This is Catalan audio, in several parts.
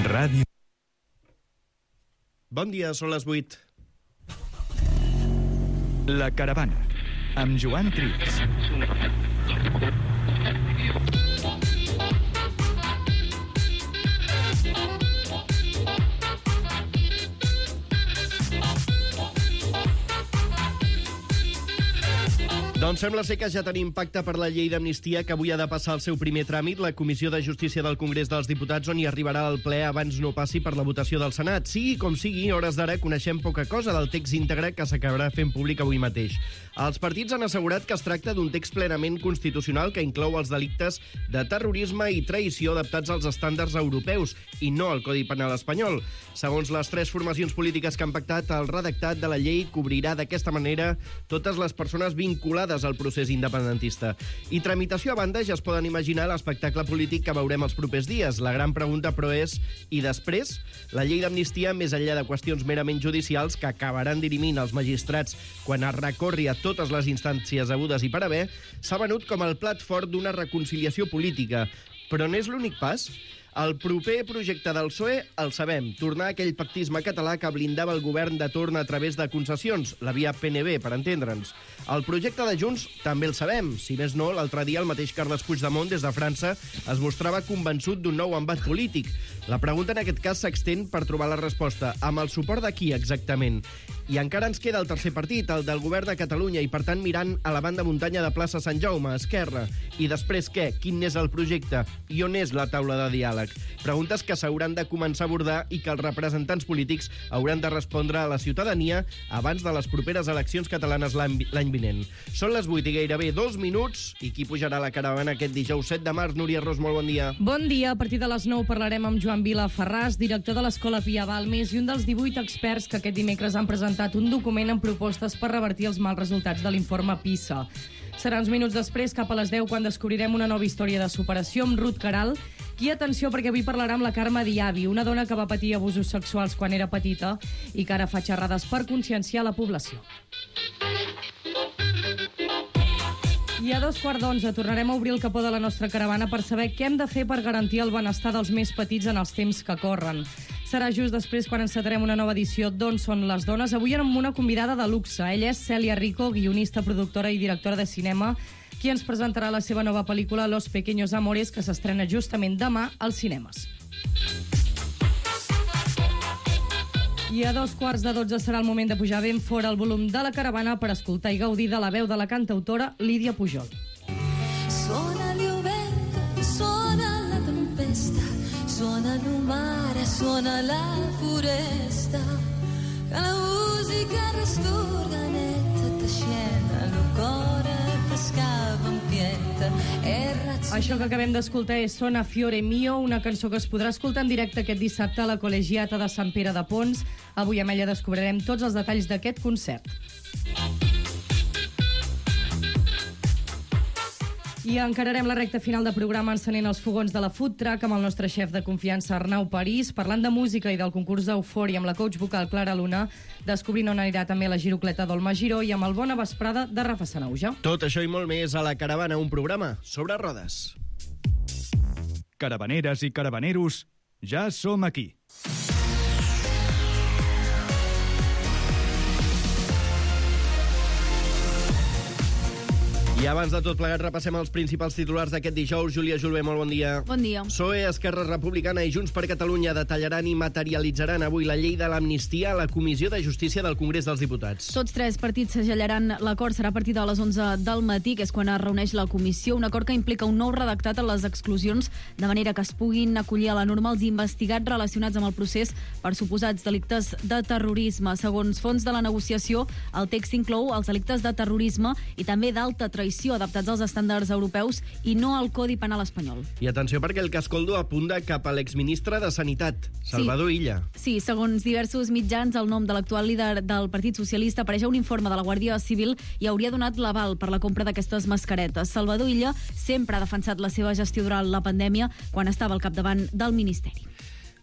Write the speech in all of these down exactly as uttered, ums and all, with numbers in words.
Ràdio. Bon dia, són les vuit. La Caravana, amb Joan Trias. Doncs sembla ser que ja tenim pacte per la llei d'amnistia que avui ha de passar el seu primer tràmit. La Comissió de Justícia del Congrés dels Diputats, on hi arribarà al ple abans no passi per la votació del Senat. Sigui com sigui, a hores d'ara coneixem poca cosa del text íntegre que s'acabarà fent públic avui mateix. Els partits han assegurat que es tracta d'un text plenament constitucional que inclou els delictes de terrorisme i traïció adaptats als estàndards europeus i no al Codi Penal espanyol. Segons les tres formacions polítiques que han pactat, el redactat de la llei cobrirà d'aquesta manera totes les persones vinculades al procés independentista. I tramitació a banda, ja es poden imaginar l'espectacle polític que veurem els propers dies. La gran pregunta, però, és: i després? La llei d'amnistia, més enllà de qüestions merament judicials que acabaran dirimint els magistrats quan es recorri a totes les instàncies hagudes i per haver, s'ha venut com el plat fort d'una reconciliació política. Però n'és l'únic pas? El proper projecte del P S O E, el sabem, tornar a aquell pactisme català que blindava el govern de torn a través de concessions, la via P N B, per entendre'ns. El projecte de Junts també el sabem. Si més no, l'altre dia el mateix Carles Puigdemont, des de França, es mostrava convençut d'un nou embat polític. La pregunta en aquest cas s'extén per trobar la resposta. Amb el suport de qui, exactament? I encara ens queda el tercer partit, el del govern de Catalunya, i per tant mirant a la banda muntanya de plaça Sant Jaume, Esquerra. I després què? Quin és el projecte? I on és la taula de diàleg? Preguntes que s'hauran de començar a abordar i que els representants polítics hauran de respondre a la ciutadania abans de les properes eleccions catalanes l'any vinent. Són les vuit i gairebé dos minuts, i qui pujarà a la caravana aquest dijous set de març? Núria Ros, molt bon dia. Bon dia. A partir de les nou parlarem amb Joan Vila Ferràs, director de l'Escola Pia Balmes i un dels divuit experts que aquest dimecres han presentat un document amb propostes per revertir els mals resultats de l'informe PISA. Serà uns minuts després, cap a les deu, quan descobrirem una nova història de superació amb Ruth Caral, qui, atenció, perquè avui parlarà amb la Carme Diaby, una dona que va patir abusos sexuals quan era petita i que ara fa xerrades per conscienciar la població. I a dos quarts d'onze tornarem a obrir el capó de la nostra caravana per saber què hem de fer per garantir el benestar dels més petits en els temps que corren. Serà just després quan encetarem una nova edició d'On són les dones. Avui amb una convidada de luxe. Ella és Cèlia Rico, guionista, productora i directora de cinema, qui ens presentarà la seva nova pel·lícula Los Pequeños Amores, que s'estrena justament demà als cinemes. I a dos quarts de dotze serà el moment de pujar ben fora el volum de la caravana per escoltar i gaudir de la veu de la cantautora Lídia Pujol. Suona il vento, suona la tempesta, suona il mare, suona la foresta, que la música restorga netta t'ascena, el cor t'escava amb pieta. Això que acabem d'escoltar és Sona Fiore Mio, una cançó que es podrà escoltar en directe aquest dissabte a la Col·legiata de Sant Pere de Pons. Avui amb ella descobrirem tots els detalls d'aquest concert. I encararem la recta final de programa encenent els fogons de la Food Truck amb el nostre xef de confiança Arnau París, parlant de música i del concurs d'Eufòria amb la coach vocal Clara Luna, descobrint on anirà també la girocleta d'Olma Giró i amb el Bona Vesprada de Rafa Sanauja. Tot això i molt més a La Caravana, un programa sobre rodes. Caravaneres i caravaneros, ja som aquí. I abans de tot plegat repassem els principals titulars d'aquest dijous. Júlia Julbé, molt bon dia. Bon dia. P S O E, Esquerra Republicana i Junts per Catalunya detallaran i materialitzaran avui la llei de l'amnistia a la Comissió de Justícia del Congrés dels Diputats. Tots tres partits segellaran l'acord. Serà a partir de les onze del matí, que és quan es reuneix la comissió. Un acord que implica un nou redactat a les exclusions, de manera que es puguin acollir a la norma els investigats relacionats amb el procés per suposats delictes de terrorisme. Segons fons de la negociació, el text inclou els delictes de terrorisme i també d'alta traïció adaptats als estàndards europeus i no al Codi Penal espanyol. I atenció perquè el Cascoldo apunta cap a l'exministre de Sanitat, Salvador sí. Illa. Sí, segons diversos mitjans, el nom de l'actual líder del Partit Socialista apareix a un informe de la Guàrdia Civil i hauria donat l'aval per la compra d'aquestes mascaretes. Salvador Illa sempre ha defensat la seva gestió durant la pandèmia quan estava al capdavant del Ministeri.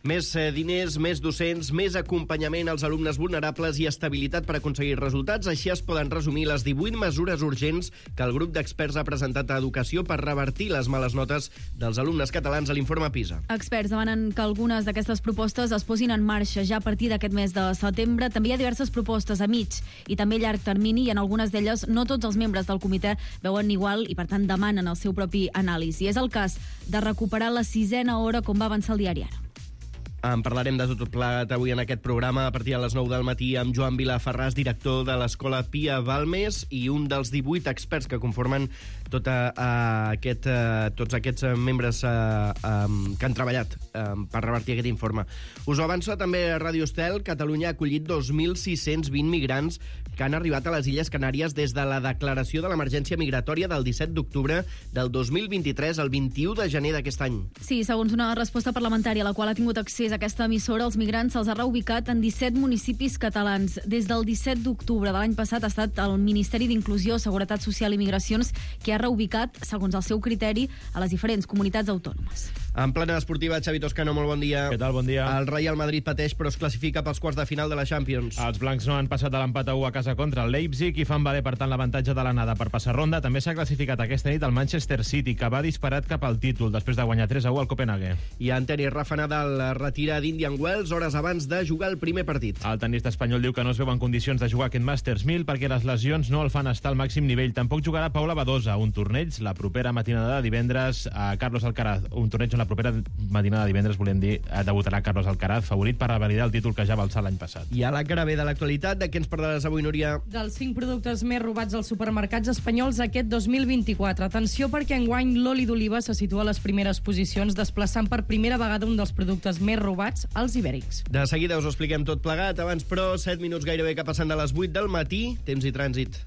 Més eh, diners, més docents, més acompanyament als alumnes vulnerables i estabilitat per aconseguir resultats. Així es poden resumir les divuit mesures urgents que el grup d'experts ha presentat a Educació per revertir les males notes dels alumnes catalans a l'informe PISA. Experts demanen que algunes d'aquestes propostes es posin en marxa ja a partir d'aquest mes de setembre. També hi ha diverses propostes a mig i també a llarg termini, i en algunes d'elles no tots els membres del comitè veuen igual i, per tant, demanen el seu propi anàlisi. És el cas de recuperar la sisena hora, com va avançar el diari Ara. En parlarem de tot plat avui en aquest programa a partir de les nou del matí amb Joan Vila Ferràs, director de l'Escola Pia Balmes i un dels divuit experts que conformen tota, uh, aquest, uh, tots aquests uh, membres uh, um, que han treballat uh, per revertir aquest informe. Us ho avanço també a Ràdio Estel. Catalunya ha acollit dos mil sis-cents vint migrants que han arribat a les Illes Canàries des de la declaració de l'emergència migratòria del disset d'octubre del dos mil vint-i-tres al vint-i-u de gener d'aquest any. Sí, segons una resposta parlamentària a la qual ha tingut accés aquesta emissora, els migrants se'ls ha reubicat en disset municipis catalans. Des del disset d'octubre de l'any passat ha estat el Ministeri d'Inclusió, Seguretat Social i Migracions qui ha reubicat, segons el seu criteri, a les diferents comunitats autònomes. En plana esportiva, Xavi Toscano, molt bon dia. Què tal, bon dia. El Real Madrid pateix, però es classifica pels quarts de final de la Champions. Els blancs no han passat de l'empat a u a casa contra el Leipzig i fan valer, per tant, l'avantatge de l'anada per passar ronda. També s'ha classificat aquesta nit el Manchester City, que va disparat cap al títol després de guanyar tres a u al Copenhague. I en tenis, Rafa Nadal retira d'Indian Wells hores abans de jugar el primer partit. El tenista espanyol diu que no es veu en condicions de jugar aquest Masters mil perquè les lesions no el fan estar al màxim nivell. Tampoc jugarà Paula Badosa, un torneig la propera matinada de divendres a Carlos Alcaraz. Un torneig on la propera matinada de divendres, volem dir, debutarà Carlos Alcaraz, favorit per revalidar el títol que ja va alçar l'any passat. I a la cara B de l'actualitat, de què ens parlaràs avui, Núria? Dels cinc productes més robats als supermercats espanyols aquest dos mil vint-i-quatre. Atenció, perquè enguany l'oli d'oliva se situa a les primeres posicions, desplaçant per primera vegada un dels productes més robats, els ibèrics. De seguida us ho expliquem tot plegat. Abans, però, set minuts gairebé que passen de les vuit del matí. Temps i trànsit.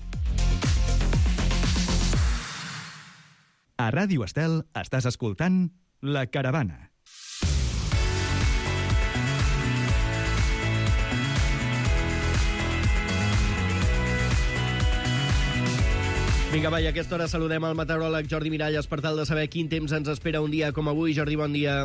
A Ràdio Estel estàs escoltant La Caravana. Vinga, va, i a aquesta hora saludem al meteoròleg Jordi Miralles per tal de saber quin temps ens espera un dia com avui. Jordi, bon dia.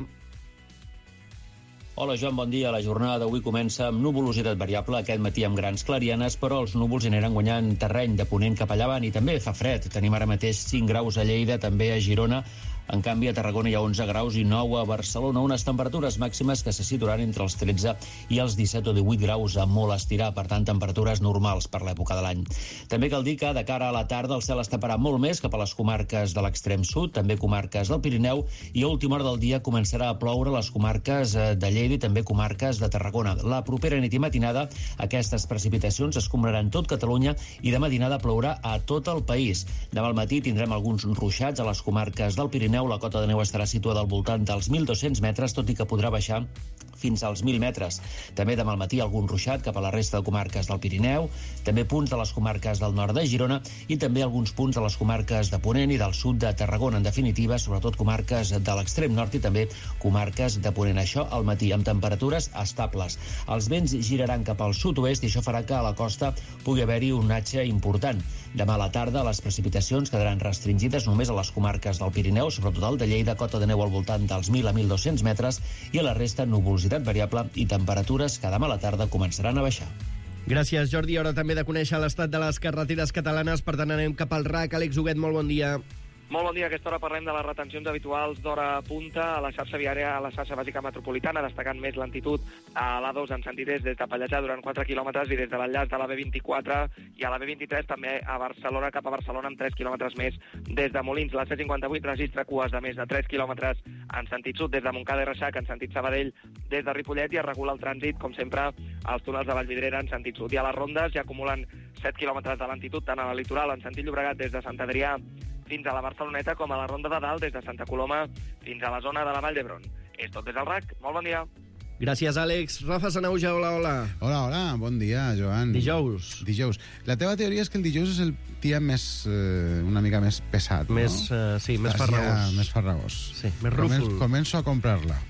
Hola, Joan, bon dia. La jornada d'avui comença amb nuvolositat variable, aquest matí amb grans clarianes, però els núvols aniran guanyant terreny de ponent cap a llevant i també fa fred. Tenim ara mateix cinc graus a Lleida, també a Girona. En canvi, a Tarragona hi ha onze graus i nou a Barcelona, unes temperatures màximes que se situaran entre els tretze i els disset o divuit graus a molt estirar, per tant, temperatures normals per l'època de l'any. També cal dir que de cara a la tarda el cel es taparà molt més cap a les comarques de l'extrem sud, també comarques del Pirineu, i a última hora del dia començarà a ploure a les comarques de Lleida i també comarques de Tarragona. La propera nit i matinada aquestes precipitacions escombraran tot Catalunya i de matinada plourà a tot el país. Demà al matí tindrem alguns ruixats a les comarques del Pirineu. La cota de neu estarà situada al voltant dels mil dos-cents metres, tot i que podrà baixar fins als mil metres. També demà al matí algun ruixat cap a la resta de comarques del Pirineu, també punts de les comarques del nord de Girona i també alguns punts de les comarques de Ponent i del sud de Tarragona. En definitiva, sobretot comarques de l'extrem nord i també comarques de Ponent. Això al matí, amb temperatures estables. Els vents giraran cap al sud-oest i això farà que a la costa pugui haver-hi un onatge important. Demà a la tarda les precipitacions quedaran restringides només a les comarques del Pirineu, sobretot el de Lleida, cota de neu al voltant dels mil a mil dos-cents metres i a la resta nuvolositat variable i temperatures que demà a la tarda començaran a baixar. Gràcies, Jordi. Hora també de conèixer l'estat de les carreteres catalanes, per tant anem cap al R A C. Àlex Huguet, molt bon dia. Molt bon dia. A aquesta hora parlem de les retencions habituals d'hora punta a la xarxa viària, a la xarxa bàsica metropolitana, destacant més lentitud a l'A dos en sentit est des de Pallejà durant quatre quilòmetres i des de l'enllaç de la B vint-i-quatre i a la B vint-i-tres també a Barcelona, cap a Barcelona amb tres quilòmetres més des de Molins. La C cinquanta-vuit registra cues de més de tres quilòmetres en sentit sud des de Montcada i Reixac en sentit Sabadell des de Ripollet i es regula el trànsit, com sempre, als túnels de Vallvidrera en sentit sud. I a les rondes ja acumulen set quilòmetres de lentitud tant a la litoral en sentit Llobregat des de Sant Adrià fins a la Barceloneta com a la Ronda de Dalt des de Santa Coloma fins a la zona de la Vall d'Hebron. És tot des del R A C. Molt bon dia. Gràcies, Àlex. Rafa Sanauja, hola, hola. Hola, hola, bon dia, Joan. Dijous. Dijous. La teva teoria és que el dijous és el dia més, eh, una mica més pesat, més, no? Uh, sí, més Estàs farragós. Ja més farragós. Sí, més rúfol. Començo, començo a comprar-la.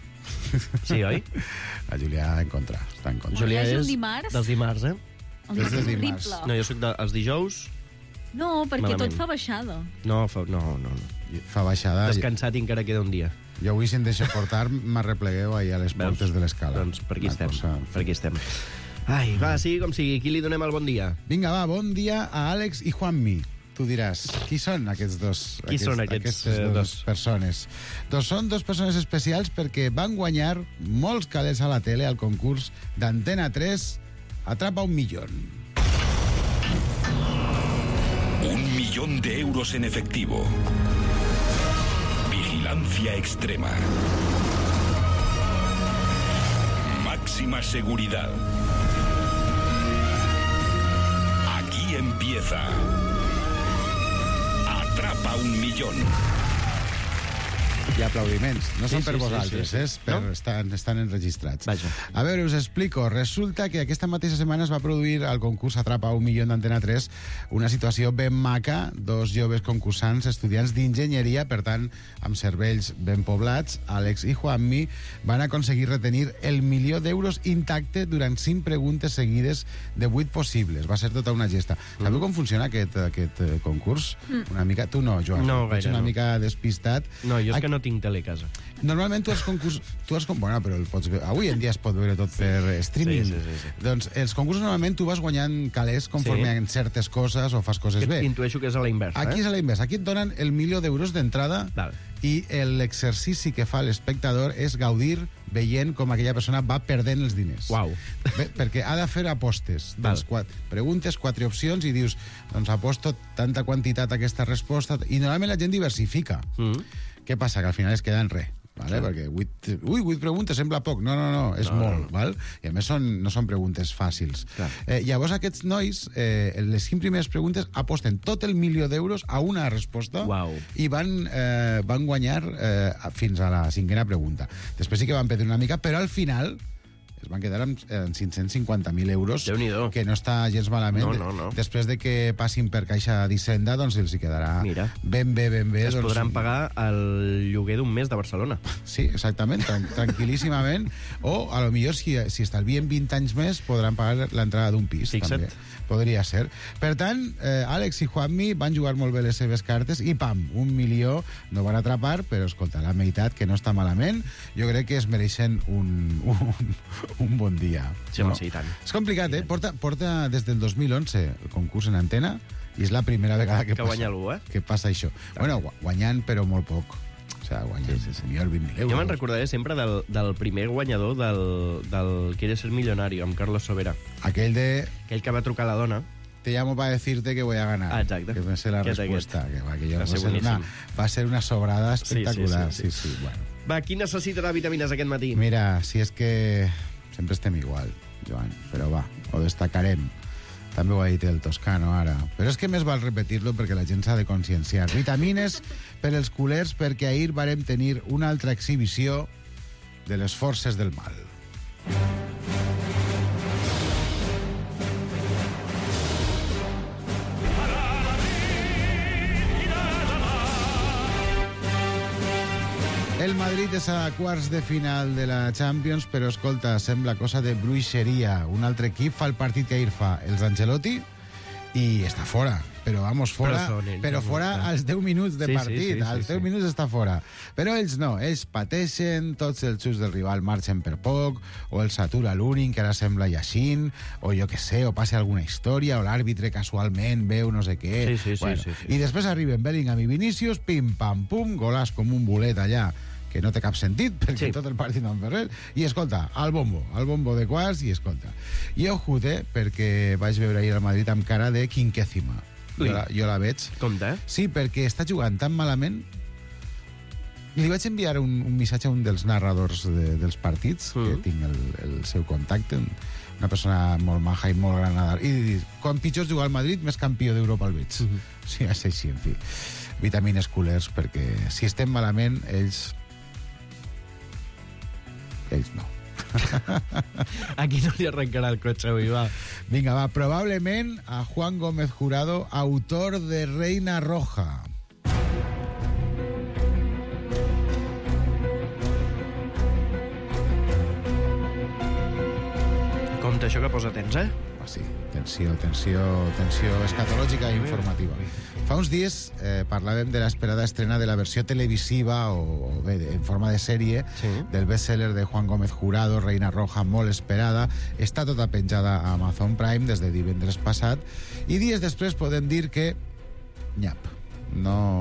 Sí, oi? La Julià en contra, està en contra. Julià és és un dimarts? dels dimarts, eh? El És del dimarts. horrible. No, jo soc dels dijous. No, perquè Malament. tot fa baixada. No, fa, no, no, no. Fa baixada... Descansat i encara queda un dia. Jo avui, si em deixo portar, m'arreplegueu ahir a les portes de l'escala. Doncs per aquí Una estem, cosa- per aquí estem. Ai, va, sigui com sigui, qui li donem el bon dia? Vinga, va, bon dia a Àlex i Juanmi. Tu diràs, qui són aquests dos? Qui són aquests, aquestes eh, dues dos? persones? Doncs són dos persones especials perquè van guanyar molts calés a la tele al concurs d'Antena tres Atrapa un millón. Un millón de euros en efectivo. Vigilancia extrema. Máxima seguridad. Aquí empieza. Atrapa un millón. Hi ha aplaudiments. No Sí, són sí, per sí, vosaltres, sí, sí. és per, No? estan, estan enregistrats. Vaja. A veure, us explico. Resulta que aquesta mateixa setmana es va produir al concurs Atrapa un milió d'Antena tres una situació ben maca. Dos joves concursants, estudiants d'enginyeria, per tant, amb cervells ben poblats, Àlex i Juanmi, van aconseguir retenir el milió d'euros intacte durant cinc preguntes seguides de vuit possibles. Va ser tota una gesta. Mm. Sabeu com funciona aquest, aquest eh, concurs? Mm. Una mica... Tu no, Joan. No, Ets gaire una no. mica despistat. No, jo és Aquí- que no tinc tele a casa. Normalment tu els concurs... Tu els, con- bueno, però el pots veure... Avui en dia es pot veure tot per streaming. Sí, sí, sí, sí. Doncs els concursos normalment tu vas guanyant calés conforme Sí. en certes coses o fas coses Que bé. intueixo que és a la inversa, Aquí eh? és a la inversa. Aquí et donen el milió d'euros d'entrada Val. i l'exercici que fa l'espectador és gaudir veient com aquella persona va perdent els diners. Uau. Bé, perquè ha de fer apostes. Val. Doncs, quatre, preguntes, quatre opcions i dius, doncs aposto tanta quantitat a aquesta resposta. I normalment la gent diversifica. Mm. Què passa? Que al final es queda en res. Vale? Perquè vuit, ui, vuit preguntes sembla poc. No, no, no, és No, molt. no, no. Val? I a més són, no són preguntes fàcils. Clar. Eh, llavors aquests nois, eh, en les cinc primeres preguntes, aposten tot el milió d'euros a una resposta Uau. i van, eh, van guanyar eh, fins a la cinquena pregunta. Després sí que van perdre una mica, però al final es van quedar amb, amb cinc-cents cinquanta mil euros, Déu-n'hi-do. que no està gens malament. No, no, no. Després de que passin per Caixa d'Hisenda, doncs els hi quedarà Mira. ben bé, ben bé. Es doncs, podran pagar el lloguer d'un mes de Barcelona. Sí, exactament, tran tranquil·líssimament. O, a lo millor, si, si estalvien vint anys més, podran pagar l'entrada d'un pis. Fixa't. També. Podria ser. Per tant, eh, Àlex i Juanmi van jugar molt bé les seves cartes i, pam, un milió no van atrapar, però, escolta, la meitat, que no està malament, jo crec que es mereixen un, un, un bon dia. Sí, home, sí, i tant. És complicat, eh? Porta, porta des del dos mil onze el concurs en antena i és la primera vegada que, Que passa, guanya algú, eh? que passa això. Bueno, gu- guanyant, però molt poc. O sigui, guanyant sí, sí, sí. millor vint mil euros. Jo me'n recordaré sempre del, del primer guanyador del, del Quiere ser millonario, amb Carlos Sobera. Aquell de... Aquell que va trucar a la dona. Te llamo para decirte que voy a ganar. Ah, exacte. Que va ser la Aquest, respuesta. Que va, que jo, Va va, ser ser una, boníssim. va ser una sobrada espectacular. Sí, sí, sí, sí, sí. Bueno. Va, qui necessitarà vitamines aquest matí? Mira, si és que sempre estem igual, Joan, però va, ho destacarem. També ho ha dit el Toscano ara. Però és que més val repetir-lo perquè la gent s'ha de conscienciar. Vitamines per als culers perquè ahir varem tenir una altra exhibició de les forces del mal. El Madrid és a quarts de final de la Champions, però, escolta, sembla cosa de bruixeria. Un altre equip fa el partit que ahir fa els Ancelotti i està fora. Però, vamos, fora, Però són ells, però no? fora als deu minuts de Sí, sí, partit. sí, sí, als deu sí. minuts està fora. Però ells no, ells pateixen, tots els xuts del rival marxen per poc, o el s'atura l'únic, que ara sembla Yashin, o jo que sé, o passa alguna història, o l'àrbitre casualment veu no sé què. Sí, sí, sí, bueno, sí, sí. I després arriben Bellingham i Vinícius, pim, pam, pum, golàs com un bolet allà, que no té cap sentit, perquè Sí. tot el partit no en fa res, i escolta, al bombo, al bombo de quarts, i escolta. I ojut, eh, perquè vaig veure ahir al Madrid amb cara de quinquècima. Jo Ui. la, jo la veig. Compte, eh? Sí, perquè està jugant tan malament. Li vaig enviar un, un missatge a un dels narradors de, dels partits, mm. que tinc el, el seu contacte, una persona molt maja i molt granada, i dic, quan pitjor juga al Madrid, més campió d'Europa el veig. Mm -hmm. Sí, és així, en fi. Vitamines culers, perquè si estem malament, ells... Ells no. Aquí no li arrencarà el cotxe avui, va. Vinga, va, probablement a Juan Gómez Jurado, autor de Reina Roja. Compte això que posa tens, eh? sí. Tensió, tensió, tensió escatològica i informativa. Fa uns dies eh, parlàvem de l'esperada estrena de la versió televisiva o, o bé, en forma de sèrie sí. del best-seller de Juan Gómez Jurado, Reina Roja, molt esperada. Està tota penjada a Amazon Prime des de divendres passat i dies després podem dir que nyap, no,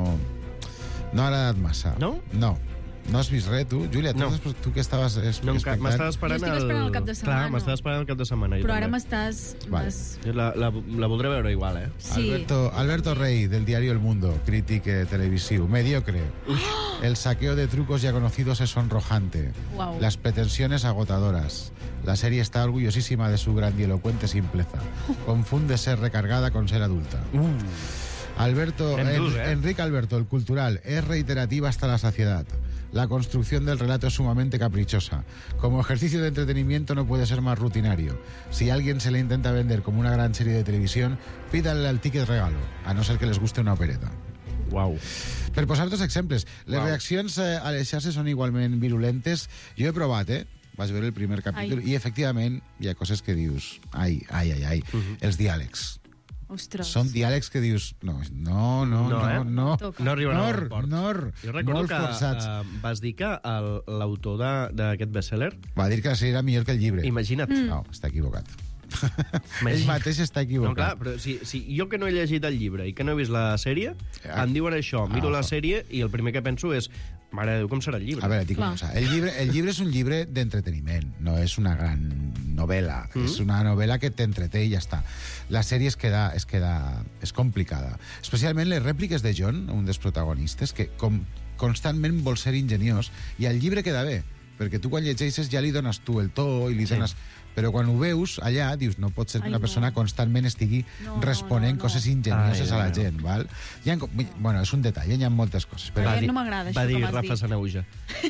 no ha agradat massa. No? No. No has vist res, tu? Júlia, tu, no. tu que estaves es, no, expectant... M'estava esperant, jo estic esperant el cap de setmana. Clar, m'estava esperant el cap de setmana. Però ara m'estàs... Vale. La, la, la voldré veure igual, eh? Sí. Alberto, Alberto Rey, del diario El Mundo, crític eh, televisivo. Mediocre. ¡Oh! El saqueo de trucos ya conocidos es sonrojante. Wow. Las pretensiones agotadoras. La serie está orgullosísima de su grandilocuente simpleza. Confunde ser recargada con ser adulta. Uh. Alberto, en, eh? Enrique Alberto, el cultural, es reiterativa hasta la saciedad. La construcción del relato es sumamente caprichosa. Como ejercicio de entretenimiento no puede ser más rutinario. Si a alguien se le intenta vender como una gran serie de televisión, pídanle al ticket regalo, a no ser que les guste una opereta. Uau. Per posar dos exemples, les Uau. reaccions eh, a les xarxes són igualment virulentes. Jo he provat, eh? Vaig veure el primer capítol ai. I, efectivament, hi ha coses que dius... Ai, ai, ai, ai. Uh -huh. Els diàlegs. Ostres. Són diàlegs que dius... No, no, no, no, eh? no. No arriben nor, al port. Nor, jo recordo molt que forçats. uh, vas dir que l'autor d'aquest best-seller... Va dir que la sèrie era millor que el llibre. Imagina't. Mm. No, està equivocat. Ell mateix està equivocat. No, clar, però si, si jo que no he llegit el llibre i que no he vist la sèrie, ah. em diuen això, miro ah, la sèrie i el primer que penso és mare de Déu, com serà el llibre? A veure, dic una cosa. El llibre, el llibre és un llibre d'entreteniment, no és una gran novel·la. Mm. És una novel·la que t'entreté i ja està. La sèrie es queda, es queda... és complicada. Especialment les rèpliques de John, un dels protagonistes, que com constantment vol ser ingeniós, i el llibre queda bé, perquè tu quan llegeixes ja li dones tu el to i li dones... Sí. Però quan ho veus allà, dius, no pot ser que una Ai, persona no. constantment estigui no, responent no, no. coses ingenioses Ai, a la no. gent, val? Hi ha, bueno, és un detall, hi ha moltes coses. Però va dir, no m'agrada això va dir que Rafa Sanauja.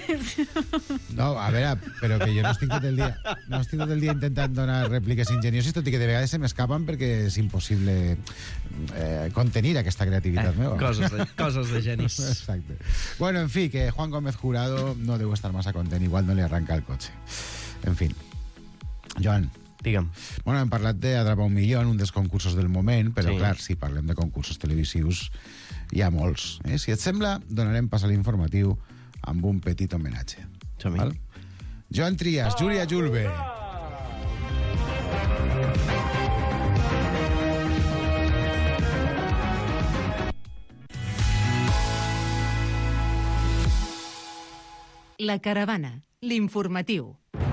No, a veure, però que jo no estic tot el dia, no estic tot el dia intentant donar rèpliques ingenioses, tot i que de vegades se m'escapen perquè és impossible eh, contenir aquesta creativitat eh, meva. Coses de, coses de genis. Exacte. Bueno, en fi, que Juan Gómez Jurado no deu estar massa content, igual no li arranca el cotxe. En fin. Joan. Digue'm. Bueno, hem parlat d'Atrapa un milió, un dels concursos del moment, però sí. clar, si parlem de concursos televisius, hi ha molts. Eh? Si et sembla, donarem pas a l'informatiu amb un petit homenatge. Val? Joan Trias, oh, Júlia Julve. La Caravana, l'informatiu.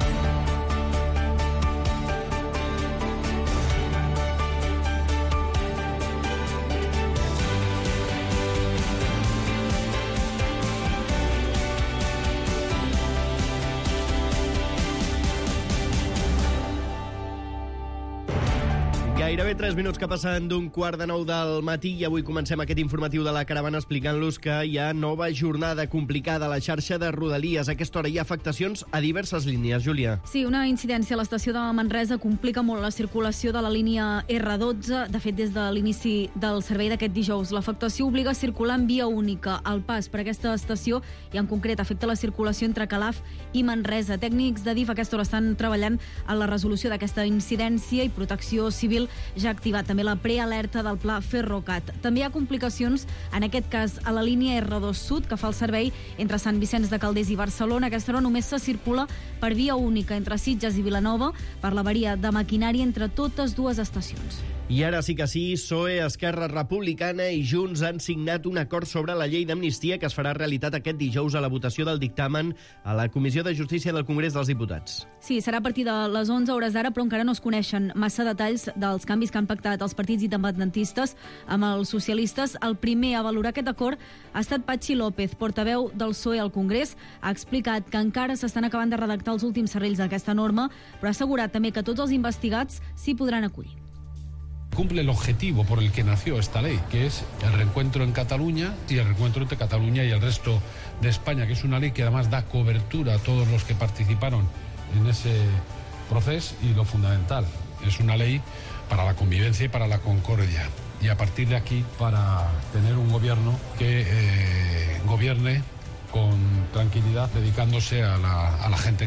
Gairebé tres minuts que passen d'un quart de nou del matí i avui comencem aquest informatiu de la Caravana explicant-los que hi ha nova jornada complicada a la xarxa de Rodalies. A aquesta hora hi ha afectacions a diverses línies, Júlia. Sí, una incidència a l'estació de Manresa complica molt la circulació de la línia erre dotze. De fet, des de l'inici del servei d'aquest dijous, l'afectació obliga a circular en via única. El pas per aquesta estació i en concret afecta la circulació entre Calaf i Manresa. Tècnics de D I F a aquesta hora estan treballant en la resolució d'aquesta incidència i Protecció Civil ja ha activat també la prealerta del pla Ferrocat. També hi ha complicacions, en aquest cas, a la línia erre dos Sud, que fa el servei entre Sant Vicenç de Calders i Barcelona. Aquesta hora només se circula per via única entre Sitges i Vilanova per l'avaria de maquinària entre totes dues estacions. I ara sí que sí, P S O E, Esquerra Republicana i Junts han signat un acord sobre la llei d'amnistia que es farà realitat aquest dijous a la votació del dictamen a la Comissió de Justícia del Congrés dels Diputats. Sí, serà a partir de les onze hores d'ara, però encara no es coneixen massa detalls dels canvis que han pactat els partits independentistes amb els socialistes. El primer a valorar aquest acord ha estat Patxi López, portaveu del P S O E al Congrés. Ha explicat que encara s'estan acabant de redactar els últims serrells d'aquesta norma, però ha assegurat també que tots els investigats s'hi podran acollir. Cumple el objetivo por el que nació esta ley, que es el reencuentro en Cataluña y el reencuentro entre Cataluña y el resto de España, que es una ley que además da cobertura a todos los que participaron en ese proceso y lo fundamental, es una ley para la convivencia y para la concordia. Y a partir de aquí, para tener un gobierno que eh, gobierne con tranquilidad, dedicándose a la, a la gente.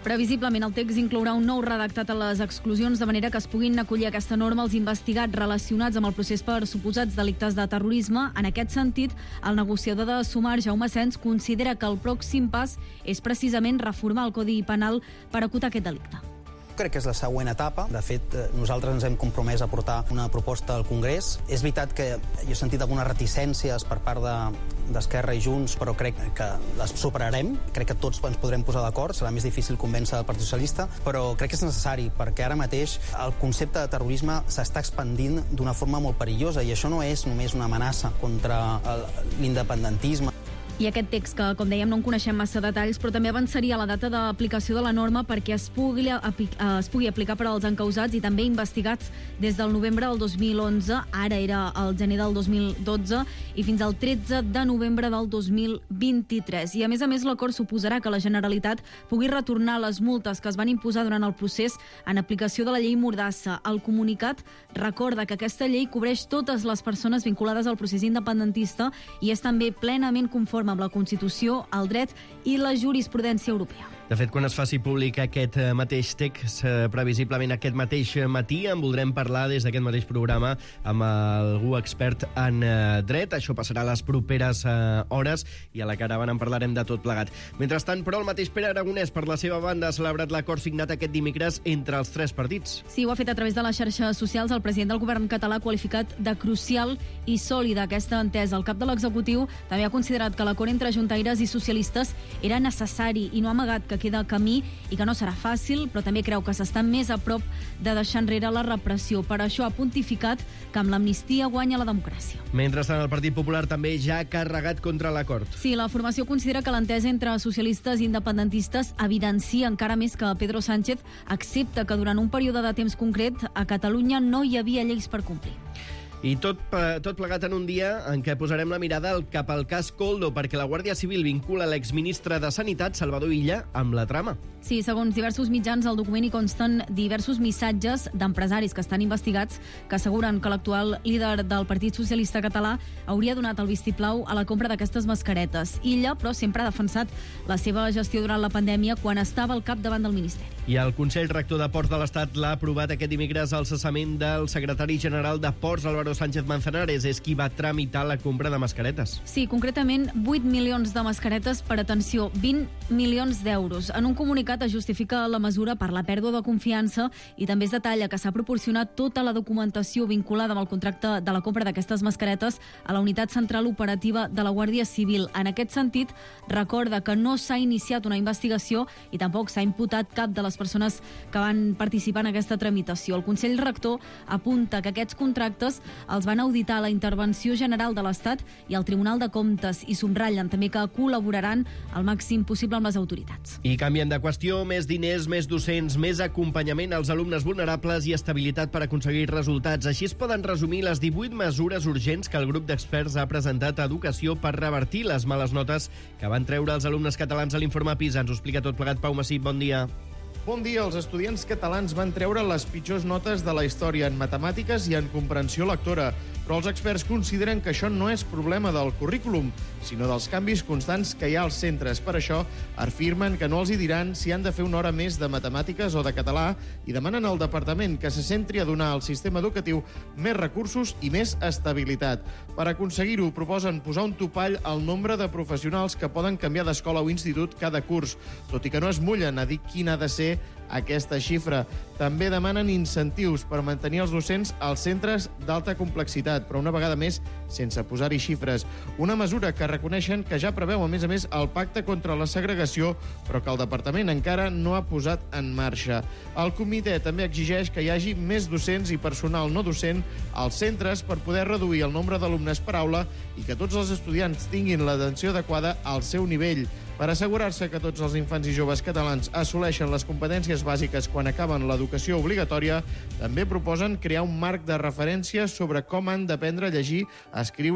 Previsiblement, el text inclourà un nou redactat a les exclusions de manera que es puguin acollir aquesta norma els investigats relacionats amb el procés per suposats delictes de terrorisme. En aquest sentit, el negociador de Sumar, Jaume Sens, considera que el pròxim pas és precisament reformar el Codi Penal per acotar aquest delicte. Crec que és la següent etapa. De fet, nosaltres ens hem compromès a portar una proposta al Congrés. És veritat que jo he sentit algunes reticències per part d'Esquerra i Junts, però crec que les superarem. Crec que tots ens podrem posar d'acord. Serà més difícil convèncer el Partit Socialista, però crec que és necessari, perquè ara mateix el concepte de terrorisme s'està expandint d'una forma molt perillosa, i això no és només una amenaça contra l'independentisme. I aquest text, que, com dèiem, no en coneixem massa detalls, però també avançaria la data d'aplicació de la norma perquè es pugui, es pugui aplicar per als encausats i també investigats des del novembre del dos mil onze, ara era el gener del dos mil dotze, i fins al tretze de novembre del dos mil vint-i-tres. I, a més a més, l'acord suposarà que la Generalitat pugui retornar les multes que es van imposar durant el procés en aplicació de la llei Mordassa. El comunicat recorda que aquesta llei cobreix totes les persones vinculades al procés independentista i és també plenament conforme amb la Constitució, el dret i la jurisprudència europea. De fet, quan es faci públic aquest mateix text, previsiblement aquest mateix matí, en voldrem parlar des d'aquest mateix programa amb algú expert en dret. Això passarà a les properes hores i a la Caravana en parlarem de tot plegat. Mentrestant, però, el mateix Pere Aragonès, per la seva banda, ha celebrat l'acord signat aquest dimecres entre els tres partits. Sí, ho ha fet a través de les xarxes socials. El president del govern català ha qualificat de crucial i sòlida aquesta entesa. El cap de l'executiu també ha considerat que l'acord entre juntaires i socialistes era necessari i no ha amagat que queda camí i que no serà fàcil, però també creu que s'està més a prop de deixar enrere la repressió. Per això ha pontificat que amb l'amnistia guanya la democràcia. Mentrestant, el Partit Popular també ja ha carregat contra l'acord. Sí, la formació considera que l'entesa entre socialistes i independentistes evidencia encara més que Pedro Sánchez accepta que durant un període de temps concret a Catalunya no hi havia lleis per complir. I tot, tot plegat en un dia en què posarem la mirada cap al cas Koldo, perquè la Guàrdia Civil vincula l'exministre de Sanitat, Salvador Illa, amb la trama. Sí, segons diversos mitjans, al document hi consten diversos missatges d'empresaris que estan investigats que asseguren que l'actual líder del Partit Socialista Català hauria donat el vistiplau a la compra d'aquestes mascaretes. Illa, però, sempre ha defensat la seva gestió durant la pandèmia quan estava al capdavant del Ministeri. I el Consell Rector de Ports de l'Estat l'ha aprovat aquest dimecres el cessament del secretari general de Ports, Álvaro Sánchez Manzanares. És qui va tramitar la compra de mascaretes. Sí, concretament vuit milions de mascaretes per, atenció, vint milions d'euros. En un comunicat es justifica la mesura per la pèrdua de confiança i també es detalla que s'ha proporcionat tota la documentació vinculada amb el contracte de la compra d'aquestes mascaretes a la Unitat Central Operativa de la Guàrdia Civil. En aquest sentit, recorda que no s'ha iniciat una investigació i tampoc s'ha imputat cap de les persones que van participar en aquesta tramitació. El Consell Rector apunta que aquests contractes els van auditar la Intervenció General de l'Estat i el Tribunal de Comptes i subratllen també que col·laboraran al màxim possible amb les autoritats. I canviem de qüestió, més diners, més docents, més acompanyament als alumnes vulnerables i estabilitat per aconseguir resultats. Així es poden resumir les divuit mesures urgents que el grup d'experts ha presentat a Educació per revertir les males notes que van treure els alumnes catalans a l'informe PISA. Ens ho explica tot plegat Pau Massip, bon dia. Bon dia. Els estudiants catalans van treure les pitjors notes de la història en matemàtiques i en comprensió lectora. Però els experts consideren que això no és problema del currículum, sinó dels canvis constants que hi ha als centres. Per això afirmen que no els hi diran si han de fer una hora més de matemàtiques o de català i demanen al departament que se centri a donar al sistema educatiu més recursos i més estabilitat. Per aconseguir-ho, proposen posar un topall al nombre de professionals que poden canviar d'escola o institut cada curs, tot i que no es mullen a dir quina ha de ser aquesta xifra. També demanen incentius per mantenir els docents als centres d'alta complexitat, però una vegada més sense posar-hi xifres. Una mesura que reconeixen que ja preveu, a més a més, el pacte contra la segregació, però que el departament encara no ha posat en marxa. El comitè també exigeix que hi hagi més docents i personal no docent als centres per poder reduir el nombre d'alumnes per aula i que tots els estudiants tinguin l'atenció adequada al seu nivell. Per assegurar-se que tots els infants i joves catalans assoleixen les competències bàsiques quan acaben l'educació obligatòria, també proposen crear un marc de referència sobre com han d'aprendre a llegir, a escriure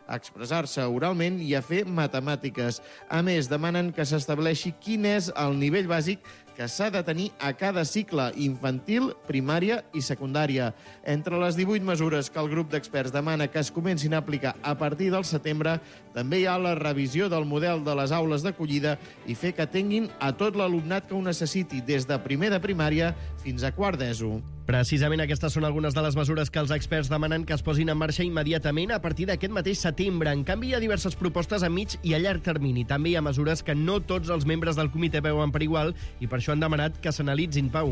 a expressar-se oralment i a fer matemàtiques. A més, demanen que s'estableixi quin és el nivell bàsic que s'ha de tenir a cada cicle infantil, primària i secundària. Entre les divuit mesures que el grup d'experts demana que es comencin a aplicar a partir del setembre, també hi ha la revisió del model de les aules d'acollida i fer que atenguin a tot l'alumnat que ho necessiti, des de primer de primària fins a quart d'ESO. Precisament aquestes són algunes de les mesures que els experts demanen que es posin en marxa immediatament a partir d'aquest mateix setembre. En canvi, hi ha diverses propostes a mig i a llarg termini. També hi ha mesures que no tots els membres del comitè veuen per igual i per això han demanat que s'analitzin, Pau.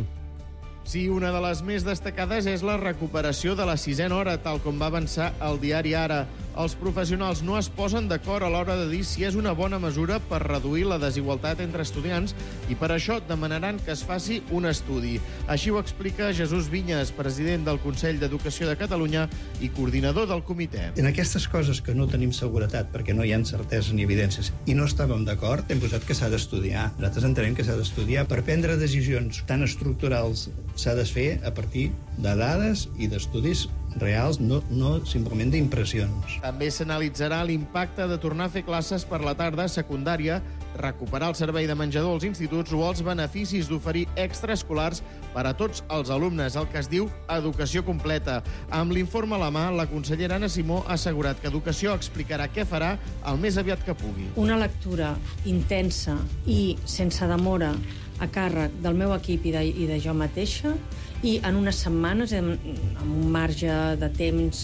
Sí, una de les més destacades és la recuperació de la sisena hora, tal com va avançar el diari Ara. Els professionals no es posen d'acord a l'hora de dir si és una bona mesura per reduir la desigualtat entre estudiants i per això demanaran que es faci un estudi. Així ho explica Jesús Vinyes, president del Consell d'Educació de Catalunya i coordinador del comitè. En aquestes coses que no tenim seguretat perquè no hi ha certeses ni evidències i no estàvem d'acord, hem posat que s'ha d'estudiar. Nosaltres entenem que s'ha d'estudiar. Per prendre decisions tan estructurals s'ha de fer a partir de dades i d'estudis reals, no, no simplement d'impressions. També s'analitzarà l'impacte de tornar a fer classes per la tarda a secundària, recuperar el servei de menjador als instituts o els beneficis d'oferir extraescolars per a tots els alumnes, el que es diu educació completa. Amb l'informe a la mà, la consellera Anna Simó ha assegurat que Educació explicarà què farà el més aviat que pugui. Una lectura intensa i sense demora a càrrec del meu equip i de, i de jo mateixa, i en unes setmanes, amb, amb un marge de temps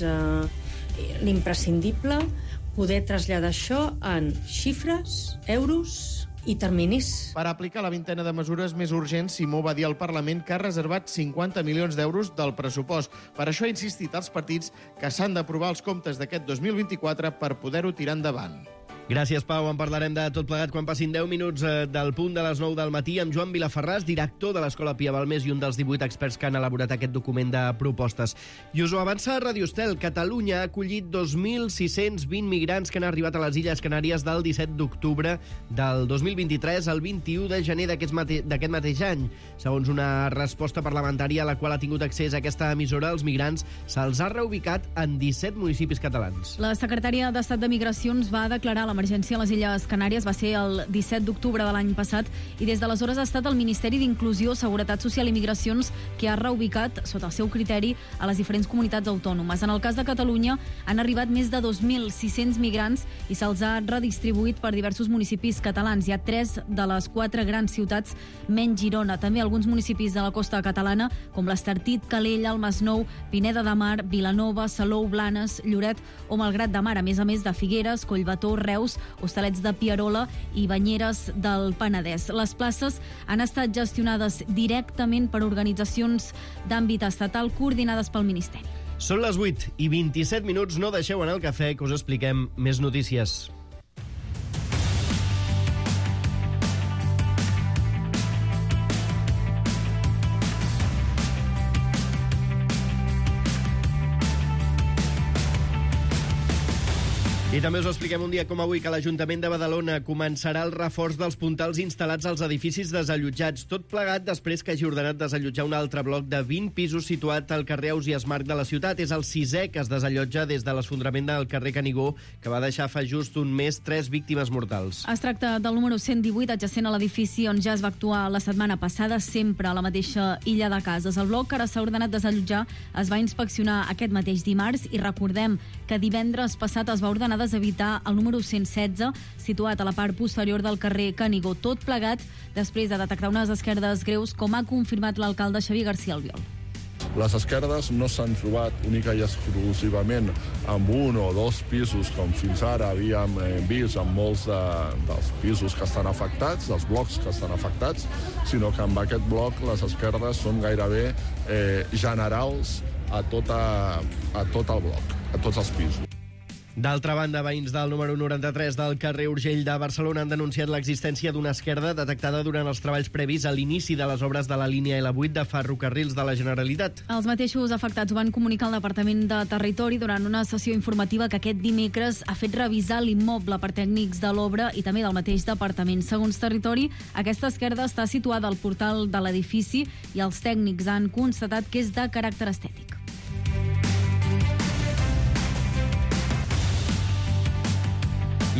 eh, l'imprescindible, poder traslladar això en xifres, euros i terminis. Per aplicar la vintena de mesures més urgents, Simó va dir al Parlament que ha reservat cinquanta milions d'euros del pressupost. Per això ha insistit als partits que s'han d'aprovar els comptes d'aquest dos mil vint-i-quatre per poder-ho tirar endavant. Gràcies, Pau. En parlarem de tot plegat quan passin deu minuts del punt de les nou del matí amb Joan Vilaferràs, director de l'Escola Pia Balmes i un dels divuit experts que han elaborat aquest document de propostes. I us ho avança Radio Estel. Catalunya ha acollit dos mil sis-cents vint migrants que han arribat a les Illes Canàries del disset d'octubre del dos mil vint-i-tres al vint-i-u de gener d'aquest mate d'aquest mateix any. Segons una resposta parlamentària a la qual ha tingut accés aquesta emissora, els migrants se'ls ha reubicat en disset municipis catalans. La secretària d'Estat de Migracions va declarar l'emergència a les Illes Canàries, va ser el disset d'octubre de l'any passat, i des d'aleshores ha estat el Ministeri d'Inclusió, Seguretat Social i Migracions que ha reubicat, sota el seu criteri, a les diferents comunitats autònomes. En el cas de Catalunya han arribat més de dos mil sis-cents migrants i se'ls ha redistribuït per diversos municipis catalans. Hi ha tres de les quatre grans ciutats, menys Girona. També alguns municipis de la costa catalana, com l'Estartit, Calella, el Masnou, Pineda de Mar, Vilanova, Salou, Blanes, Lloret o Malgrat de Mar, a més a més de Figueres, Collbató, Reus, Hostalets de Pierola i Banyeres del Penedès. Les places han estat gestionades directament per organitzacions d'àmbit estatal coordinades pel Ministeri. Són les vuit i vint-i-set minuts. No deixeu anar el cafè, que us expliquem més notícies. I també us expliquem un dia com avui que l'Ajuntament de Badalona començarà el reforç dels puntals instal·lats als edificis desallotjats. Tot plegat després que hagi ordenat desallotjar un altre bloc de vint pisos situat al carrer Ausiàs Marc de la ciutat. És el sisè que es desallotja des de l'esfondrament del carrer Canigó, que va deixar fa just un mes tres víctimes mortals. Es tracta del número cent divuit, adjacent a l'edifici on ja es va actuar la setmana passada, sempre a la mateixa illa de cases. El bloc que ara s'ha ordenat desallotjar es va inspeccionar aquest mateix dimarts i recordem que divendres passat es va ordenar deshabitar el número cent setze, situat a la part posterior del carrer Canigó. Tot plegat després de detectar unes esquerdes greus, com ha confirmat l'alcalde Xavier García Albiol. Les esquerdes no s'han trobat única i exclusivament amb un o dos pisos, com fins ara havíem vist en molts de, dels pisos que estan afectats, dels blocs que estan afectats, sinó que amb aquest bloc les esquerdes són gairebé eh, generals a, tota, a tot el bloc, a tots els pisos. D'altra banda, veïns del número noranta-tres del carrer Urgell de Barcelona han denunciat l'existència d'una esquerda detectada durant els treballs previs a l'inici de les obres de la línia L vuit de ferrocarrils de la Generalitat. Els mateixos afectats ho van comunicar al Departament de Territori durant una sessió informativa que aquest dimecres ha fet revisar l'immoble per tècnics de l'obra i també del mateix departament. Segons Territori, aquesta esquerda està situada al portal de l'edifici i els tècnics han constatat que és de caràcter estètic.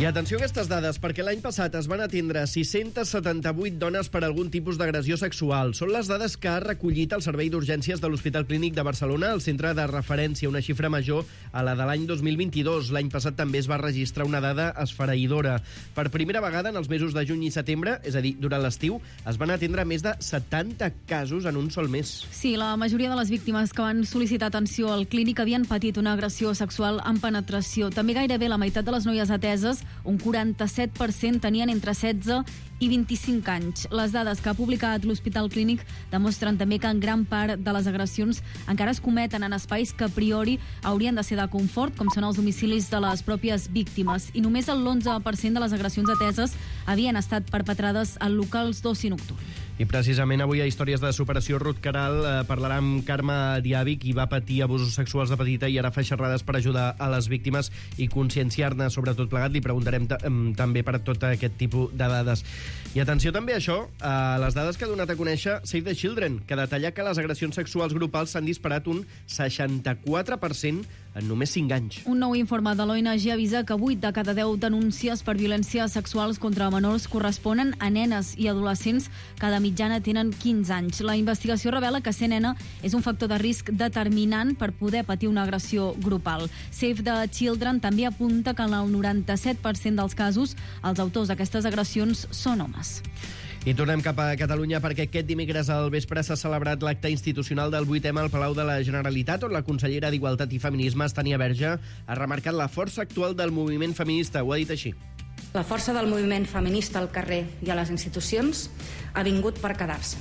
I atenció a aquestes dades, perquè l'any passat es van atendre sis-centes setanta-vuit dones per algun tipus d'agressió sexual. Són les dades que ha recollit el Servei d'Urgències de l'Hospital Clínic de Barcelona, el centre de referència, una xifra major a la de l'any dos mil vint-i-dos. L'any passat també es va registrar una dada esfereïdora. Per primera vegada en els mesos de juny i setembre, és a dir, durant l'estiu, es van atendre més de setanta casos en un sol mes. Sí, la majoria de les víctimes que van sol·licitar atenció al clínic havien patit una agressió sexual amb penetració. També gairebé la meitat de les noies ateses, un quaranta-set per cent, tenien entre setze i vint-i-cinc anys. Les dades que ha publicat l'Hospital Clínic demostren també que en gran part de les agressions encara es cometen en espais que a priori haurien de ser de confort, com són els domicilis de les pròpies víctimes. I només el onze per cent de les agressions ateses havien estat perpetrades en locals d'oci nocturn. I precisament avui a Històries de Superació, Ruth Caral eh, parlarà amb Carme Diaby, qui va patir abusos sexuals de petita i ara fa xerrades per ajudar a les víctimes i conscienciar-ne sobre tot plegat. Li preguntarem també per tot aquest tipus de dades. I atenció també a això, a les dades que ha donat a conèixer Save the Children, que detalla que les agressions sexuals grupals s'han disparat un seixanta-quatre per cent en només cinc anys. Un nou informe de l'O N G avisa que vuit de cada deu denúncies per violències sexuals contra menors corresponen a nenes i adolescents que de mitjana tenen quinze anys. La investigació revela que ser nena és un factor de risc determinant per poder patir una agressió grupal. Save the Children també apunta que en el noranta-set per cent dels casos els autors d'aquestes agressions són homes. I tornem cap a Catalunya perquè aquest dimecres al vespre s'ha celebrat l'acte institucional del vuit ema al Palau de la Generalitat, on la consellera d'Igualtat i Feminismes, Tània Verge, ha remarcat la força actual del moviment feminista. Ho ha dit així. La força del moviment feminista al carrer i a les institucions ha vingut per quedar-se.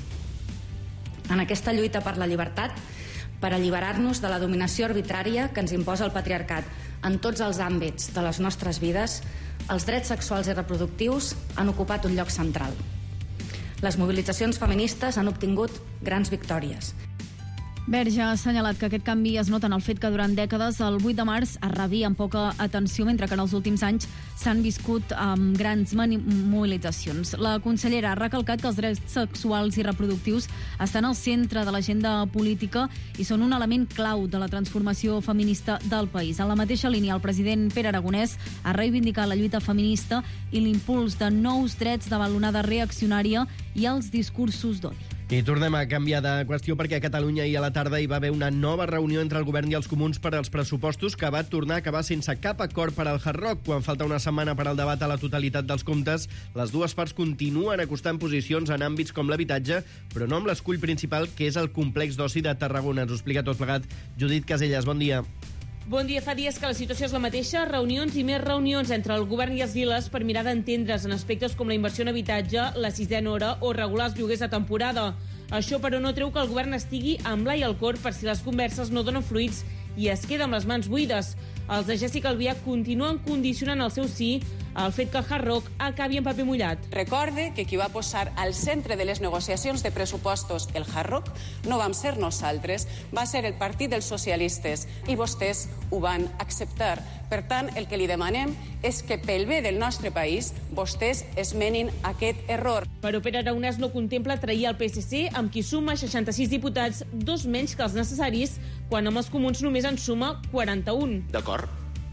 En aquesta lluita per la llibertat, per alliberar-nos de la dominació arbitrària que ens imposa el patriarcat en tots els àmbits de les nostres vides, els drets sexuals i reproductius han ocupat un lloc central. Les mobilitzacions feministes han obtingut grans victòries. Verge ha assenyalat que aquest canvi es nota en el fet que durant dècades el vuit de març es rebia amb poca atenció, mentre que en els últims anys s'han viscut amb grans mobilitzacions. La consellera ha recalcat que els drets sexuals i reproductius estan al centre de l'agenda política i són un element clau de la transformació feminista del país. En la mateixa línia, el president Pere Aragonès ha reivindicat la lluita feminista i l'impuls de nous drets davant l'onada reaccionària i els discursos d'odi. I tornem a canviar de qüestió perquè a Catalunya i a la tarda hi va haver una nova reunió entre el govern i els comuns per als pressupostos que va tornar a acabar sense cap acord per al Hard Rock. Quan falta una setmana per al debat a la totalitat dels comptes, les dues parts continuen acostant posicions en àmbits com l'habitatge, però no amb l'escull principal, que és el complex d'oci de Tarragona. Ens ho explica tot plegat Judit Caselles. Bon dia. Bon dia. Fa dies que la situació és la mateixa, reunions i més reunions entre el govern i els dealers per mirar d'entendre's en aspectes com la inversió en habitatge, la sisena hora o regular els lloguers de temporada. Això, però, no treu que el govern estigui amb l'ai al cor per si les converses no donen fruits i es queda amb les mans buides. Els de Jessica Albiach continuen condicionant el seu sí al fet que el Hard Rock acabi en paper mullat. Recorde que qui va posar al centre de les negociacions de pressupostos el Hard Rock no vam ser nosaltres, va ser el Partit dels Socialistes i vostès ho van acceptar. Per tant, el que li demanem és que pel bé del nostre país vostès esmenin aquest error. Però Pere Aragonès no contempla trair el P S C, amb qui suma seixanta-sis diputats, dos menys que els necessaris, quan amb els comuns només en suma quaranta-un. D'acord.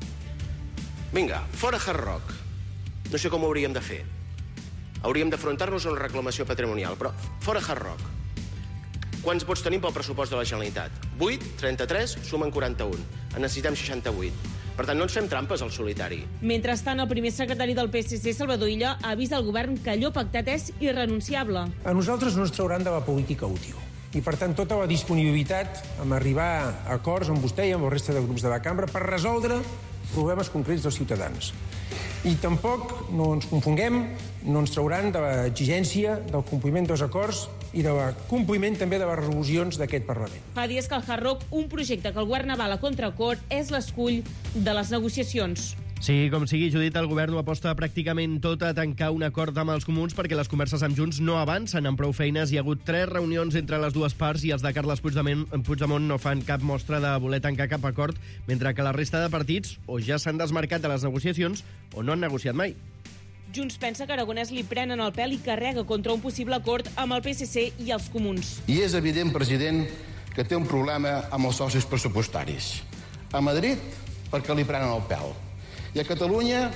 Vinga, fora Hard Rock. No sé com ho hauríem de fer. Hauríem d'afrontar-nos a una reclamació patrimonial, però fora Hard Rock. Quants vots tenim pel pressupost de la Generalitat? vuit, trenta-tres, sumen quaranta-un. En necessitem seixanta-vuit. Per tant, no ens fem trampes al solitari. Mentrestant, el primer secretari del P S C, Salvador Illa, ha vist al govern que allò pactat és irrenunciable. A nosaltres no ens trauran de la política útil. I, per tant, tota la disponibilitat amb arribar a acords amb vostè i amb el resta de grups de la cambra per resoldre problemes concrets dels ciutadans. I tampoc, no ens confonguem, no ens trauran de l'exigència del compliment dels acords i del compliment també de les resolucions d'aquest Parlament. Fa dies que el Hard Rock, un projecte que el govern avala contra acord, és l'escull de les negociacions. Sí, com sigui, Judit, el govern ho aposta pràcticament tot a tancar un acord amb els comuns perquè les converses amb Junts no avancen amb prou feines. Hi ha hagut tres reunions entre les dues parts i els de Carles Puigdemont, Puigdemont no fan cap mostra de voler tancar cap acord, mentre que la resta de partits o ja s'han desmarcat de les negociacions o no han negociat mai. Junts pensa que Aragonès li prenen el pèl i carrega contra un possible acord amb el P S C i els comuns. I és evident, president, que té un problema amb els socis pressupostaris. A Madrid, perquè li prenen el pèl. I a Catalunya,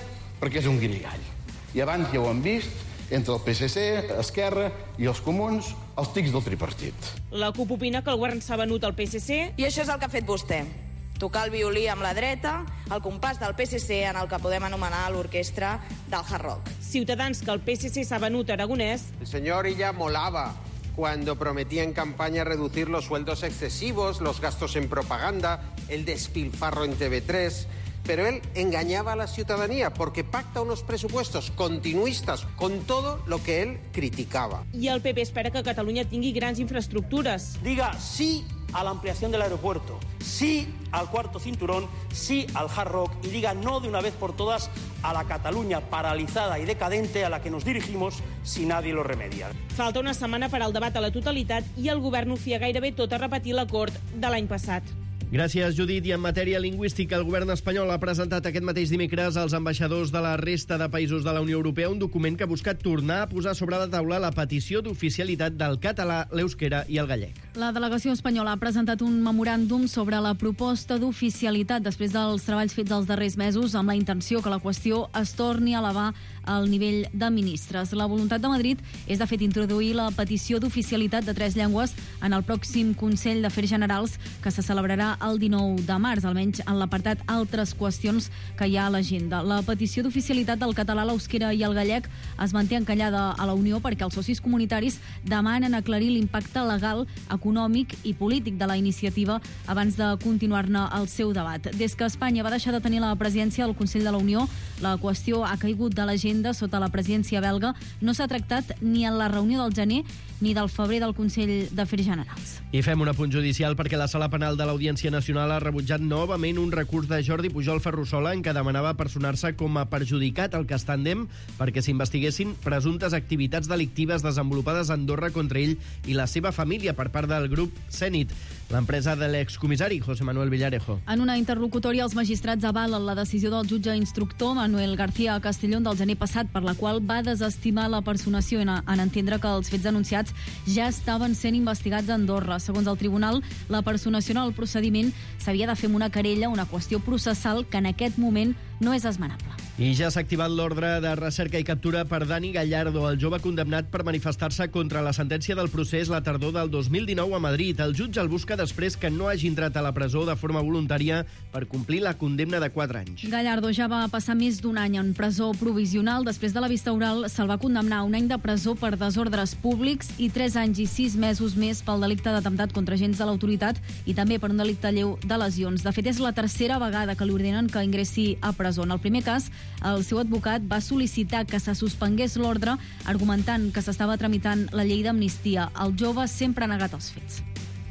perquè és un guirigall. I abans ja ho hem vist, entre el P S C, Esquerra i els comuns, els tics del tripartit. La CUP opina que el govern s'ha venut al P S C. I això és el que ha fet vostè. Tocar el violí amb la dreta, el compàs del P S C en el que podem anomenar l'orquestra del hard rock. Ciutadans, que el P S C s'ha venut a Aragonès. El senyor Illa molava cuando prometía en campaña reducir los sueldos excesivos, los gastos en propaganda, el despilfarro en T V tres... Pero él engañaba a la ciudadanía porque pacta unos presupuestos continuistas con todo lo que él criticaba. I el P P espera que Catalunya tingui grans infraestructures. Diga sí a la ampliación del aeropuerto, sí al cuarto cinturón, sí al hard rock y diga no de una vez por todas a la Catalunya paralizada y decadente a la que nos dirigimos si nadie lo remedia. Falta una setmana per al debat a la totalitat i el govern ho fia gairebé tot a repetir l'acord de l'any passat. Gràcies, Judit. I en matèria lingüística, el govern espanyol ha presentat aquest mateix dimecres als ambaixadors de la resta de països de la Unió Europea un document que busca tornar a posar sobre la taula la petició d'oficialitat del català, l'euskera i el gallec. La delegació espanyola ha presentat un memoràndum sobre la proposta d'oficialitat després dels treballs fets els darrers mesos amb la intenció que la qüestió es torni a elevar al nivell de ministres. La voluntat de Madrid és, de fet, introduir la petició d'oficialitat de tres llengües en el pròxim Consell d'Afers Generals que se celebrarà el dinou de març, almenys en l'apartat altres qüestions que hi ha a l'agenda. La petició d'oficialitat del català, l'euskera i el gallec es manté encallada a la Unió perquè els socis comunitaris demanen aclarir l'impacte legal, econòmic i polític de la iniciativa abans de continuar-ne el seu debat. Des que Espanya va deixar de tenir la presidència del Consell de la Unió, la qüestió ha caigut de l'agenda sota la presidència belga. No s'ha tractat ni en la reunió del gener ni del febrer del Consell d'Afers Generals. I fem un apunt judicial perquè la Sala Penal de l'Audiència Nacional ha rebutjat novament un recurs de Jordi Pujol Ferrusola en què demanava personar-se com a perjudicat al cas Tàndem perquè s'investiguessin presumptes activitats delictives desenvolupades a Andorra contra ell i la seva família per part del grup Zenit, l'empresa de l'excomissari José Manuel Villarejo. En una interlocutòria, els magistrats avalen la decisió del jutge instructor Manuel García Castellón del gener passat, per la qual va desestimar la personació en, en entendre que els fets denunciats ja estaven sent investigats a Andorra. Segons el tribunal, la personació en el procediment s'havia de fer amb una querella, una qüestió processal que en aquest moment no és esmenable. I ja s'ha activat l'ordre de recerca i captura per Dani Gallardo, el jove condemnat per manifestar-se contra la sentència del procés la tardor del dos mil dinou a Madrid. El jutge el busca després que no hagi entrat a la presó de forma voluntària per complir la condemna de quatre anys. Gallardo ja va passar més d'un any en presó provisional. Després de la vista oral se'l va condemnar a un any de presó per desordres públics i tres anys i sis mesos més pel delicte d'atemptat contra agents de l'autoritat i també per un delicte lleu de lesions. De fet, és la tercera vegada que li ordenen que ingressi a presó. En el primer cas, el seu advocat va sol·licitar que se suspengués l'ordre argumentant que s'estava tramitant la llei d'amnistia. El jove sempre ha negat els fets.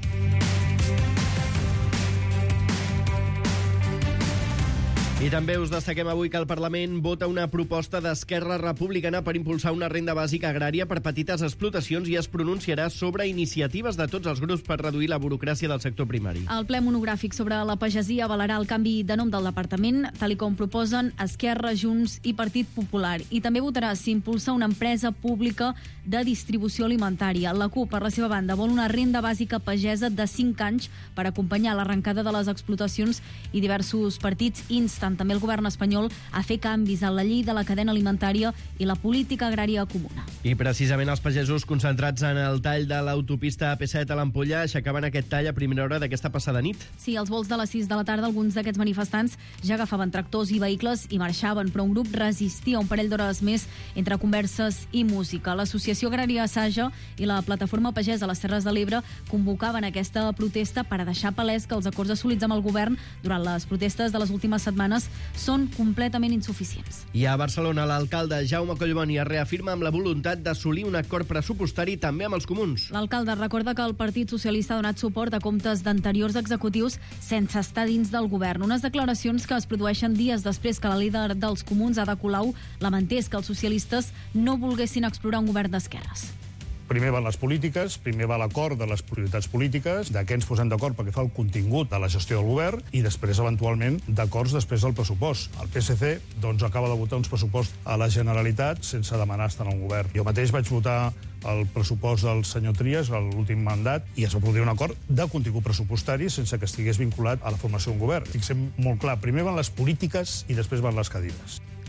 I també us destaquem avui que el Parlament vota una proposta d'Esquerra Republicana per impulsar una renda bàsica agrària per petites explotacions i es pronunciarà sobre iniciatives de tots els grups per reduir la burocràcia del sector primari. El ple monogràfic sobre la pagesia avalarà el canvi de nom del departament, tal i com proposen Esquerra, Junts i Partit Popular. I també votarà si impulsa una empresa pública de distribució alimentària. La CUP, per la seva banda, vol una renda bàsica pagesa de cinc anys per acompanyar l'arrencada de les explotacions i diversos partits insten també el govern espanyol a fer canvis a la llei de la cadena alimentària i la política agrària comuna. I precisament els pagesos concentrats en el tall de l'autopista A P set a l'Ampolla aixecaven aquest tall a primera hora d'aquesta passada nit. Sí, als volts de les sis de la tarda alguns d'aquests manifestants ja agafaven tractors i vehicles i marxaven, però un grup resistia un parell d'hores més entre converses i música. L'Associació Agrària Saja i la Plataforma Pagès a les Terres de l'Ebre convocaven aquesta protesta per a deixar palès que els acords assolits amb el govern durant les protestes de les últimes setmanes són completament insuficients. I a Barcelona, l'alcalde Jaume Collboni es reafirma amb la voluntat d'assolir un acord pressupostari també amb els comuns. L'alcalde recorda que el Partit Socialista ha donat suport a comptes d'anteriors executius sense estar dins del govern. Unes declaracions que es produeixen dies després que la líder dels comuns, Ada Colau, lamentés que els socialistes no volguessin explorar un govern d'esquerres. Primer van les polítiques, primer va l'acord de les prioritats polítiques, de què ens posem d'acord perquè fa el contingut de la gestió del govern i després, eventualment, d'acords després del pressupost. El P S C doncs, acaba de votar uns pressuposts a la Generalitat sense demanar estar en el govern. Jo mateix vaig votar el pressupost del senyor Trias, l'últim mandat, i es va produir un acord de contingut pressupostari sense que estigués vinculat a la formació d'un govern. Fixem molt clar, primer van les polítiques i després van les cadires.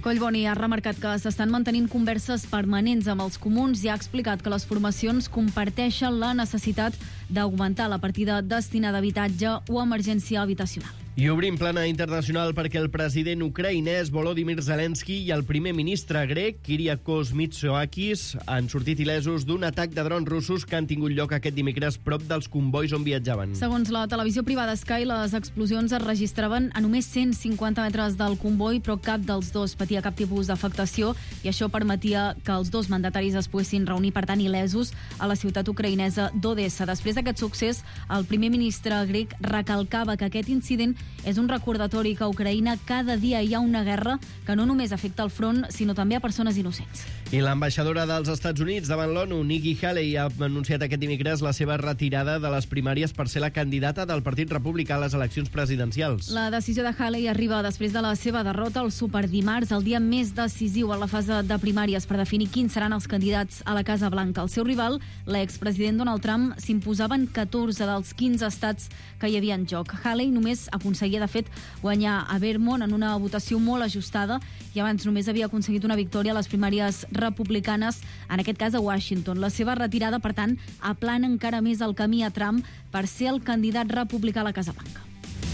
Collboni ha remarcat que s'estan mantenint converses permanents amb els comuns i ha explicat que les formacions comparteixen la necessitat d'augmentar la partida destinada a habitatge o emergència habitacional. I obrim plana internacional perquè el president ucraïnès Volodymyr Zelensky i el primer ministre grec Kyriakos Mitsotakis han sortit il·lesos d'un atac de drons russos que han tingut lloc aquest dimecres prop dels convois on viatjaven. Segons la televisió privada Sky, les explosions es registraven a només cent cinquanta metres del comboi, però cap dels dos patia cap tipus d'afectació i això permetia que els dos mandataris es poguessin reunir, per tant, il·lesos a la ciutat ucraïnesa d'Odessa. Després d'aquest succés, el primer ministre grec recalcava que aquest incident és un recordatori que a Ucraïna cada dia hi ha una guerra que no només afecta el front, sinó també a persones innocents. I l'ambaixadora dels Estats Units davant l'ONU, Nikki Haley, ha anunciat aquest dimecres la seva retirada de les primàries per ser la candidata del Partit Republicà a les eleccions presidencials. La decisió de Haley arriba després de la seva derrota al superdimarts, el dia més decisiu en la fase de primàries per definir quins seran els candidats a la Casa Blanca. El seu rival, l'expresident Donald Trump, s'imposava en catorze dels quinze estats que hi havia en joc. Haley només aconseguia, de fet, guanyar a Vermont en una votació molt ajustada i abans només havia aconseguit una victòria a les primàries republicanes, en aquest cas a Washington. La seva retirada, per tant, aplana encara més el camí a Trump per ser el candidat republicà a la Casa Blanca.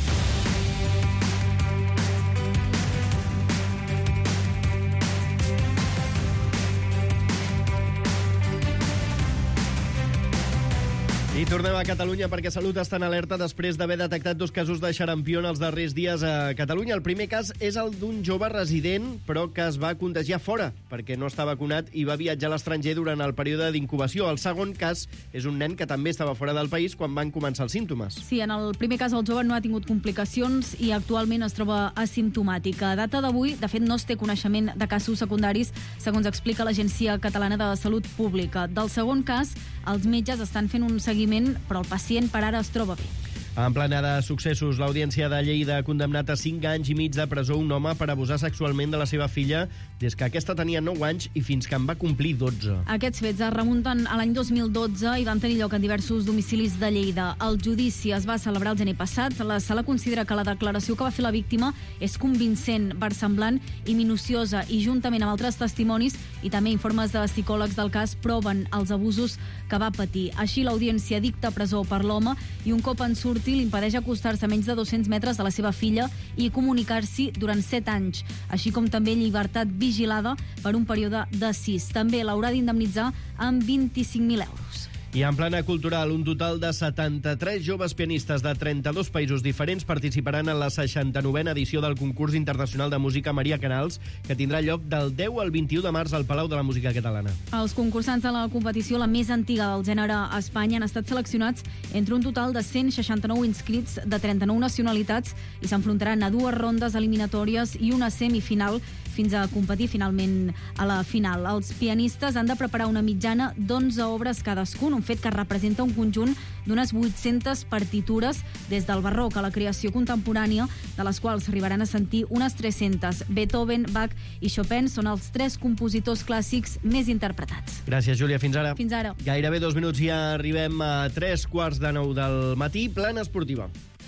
I tornem a Catalunya perquè Salut està en alerta després d'haver detectat dos casos de xarampió en els darrers dies a Catalunya. El primer cas és el d'un jove resident, però que es va contagiar fora perquè no està vacunat i va viatjar a l'estranger durant el període d'incubació. El segon cas és un nen que també estava fora del país quan van començar els símptomes. Sí, en el primer cas el jove no ha tingut complicacions i actualment es troba asimptomàtic. A data d'avui, de fet, no es té coneixement de casos secundaris, segons explica l'Agència Catalana de Salut Pública. Del segon cas, els metges estan fent un seguiment, però el pacient per ara es troba bé. En plena de successos, l'Audiència de Lleida ha condemnat a cinc anys i mig de presó un home per abusar sexualment de la seva filla des que aquesta tenia nou anys i fins que en va complir dotze. Aquests fets es remunten a l'any dos mil dotze i van tenir lloc en diversos domicilis de Lleida. El judici es va celebrar el gener passat. La sala considera que la declaració que va fer la víctima és convincent, versemblant i minuciosa i, juntament amb altres testimonis i també informes de psicòlegs del cas, proven els abusos que va patir. Així, l'Audiència dicta presó per l'home i un cop en surti l'impedeix acostar-se a menys de dos-cents metres de la seva filla i comunicar-s'hi durant set anys, així com també llibertat vigilada per un període de sis. També l'haurà d'indemnitzar amb vint-i-cinc mil euros. I en plana cultural, un total de setanta-tres joves pianistes de trenta-dos països diferents participaran en la seixanta-novena edició del concurs internacional de música Maria Canals, que tindrà lloc del deu al vint-i-u de març al Palau de la Música Catalana. Els concursants de la competició, la més antiga del gènere a Espanya, han estat seleccionats entre un total de cent seixanta-nou inscrits de trenta-nou nacionalitats i s'enfrontaran a dues rondes eliminatòries i una semifinal fins a competir finalment a la final. Els pianistes han de preparar una mitjana d'onze obres cadascun, un fet que representa un conjunt d'unes vuit-centes partitures des del barroc a la creació contemporània, de les quals arribaran a sentir unes tres-centes. Beethoven, Bach i Chopin són els tres compositors clàssics més interpretats. Gràcies, Júlia. Fins ara. Fins ara. Gairebé dos minuts i ja arribem a tres quarts de nou del matí. Plana esportiva.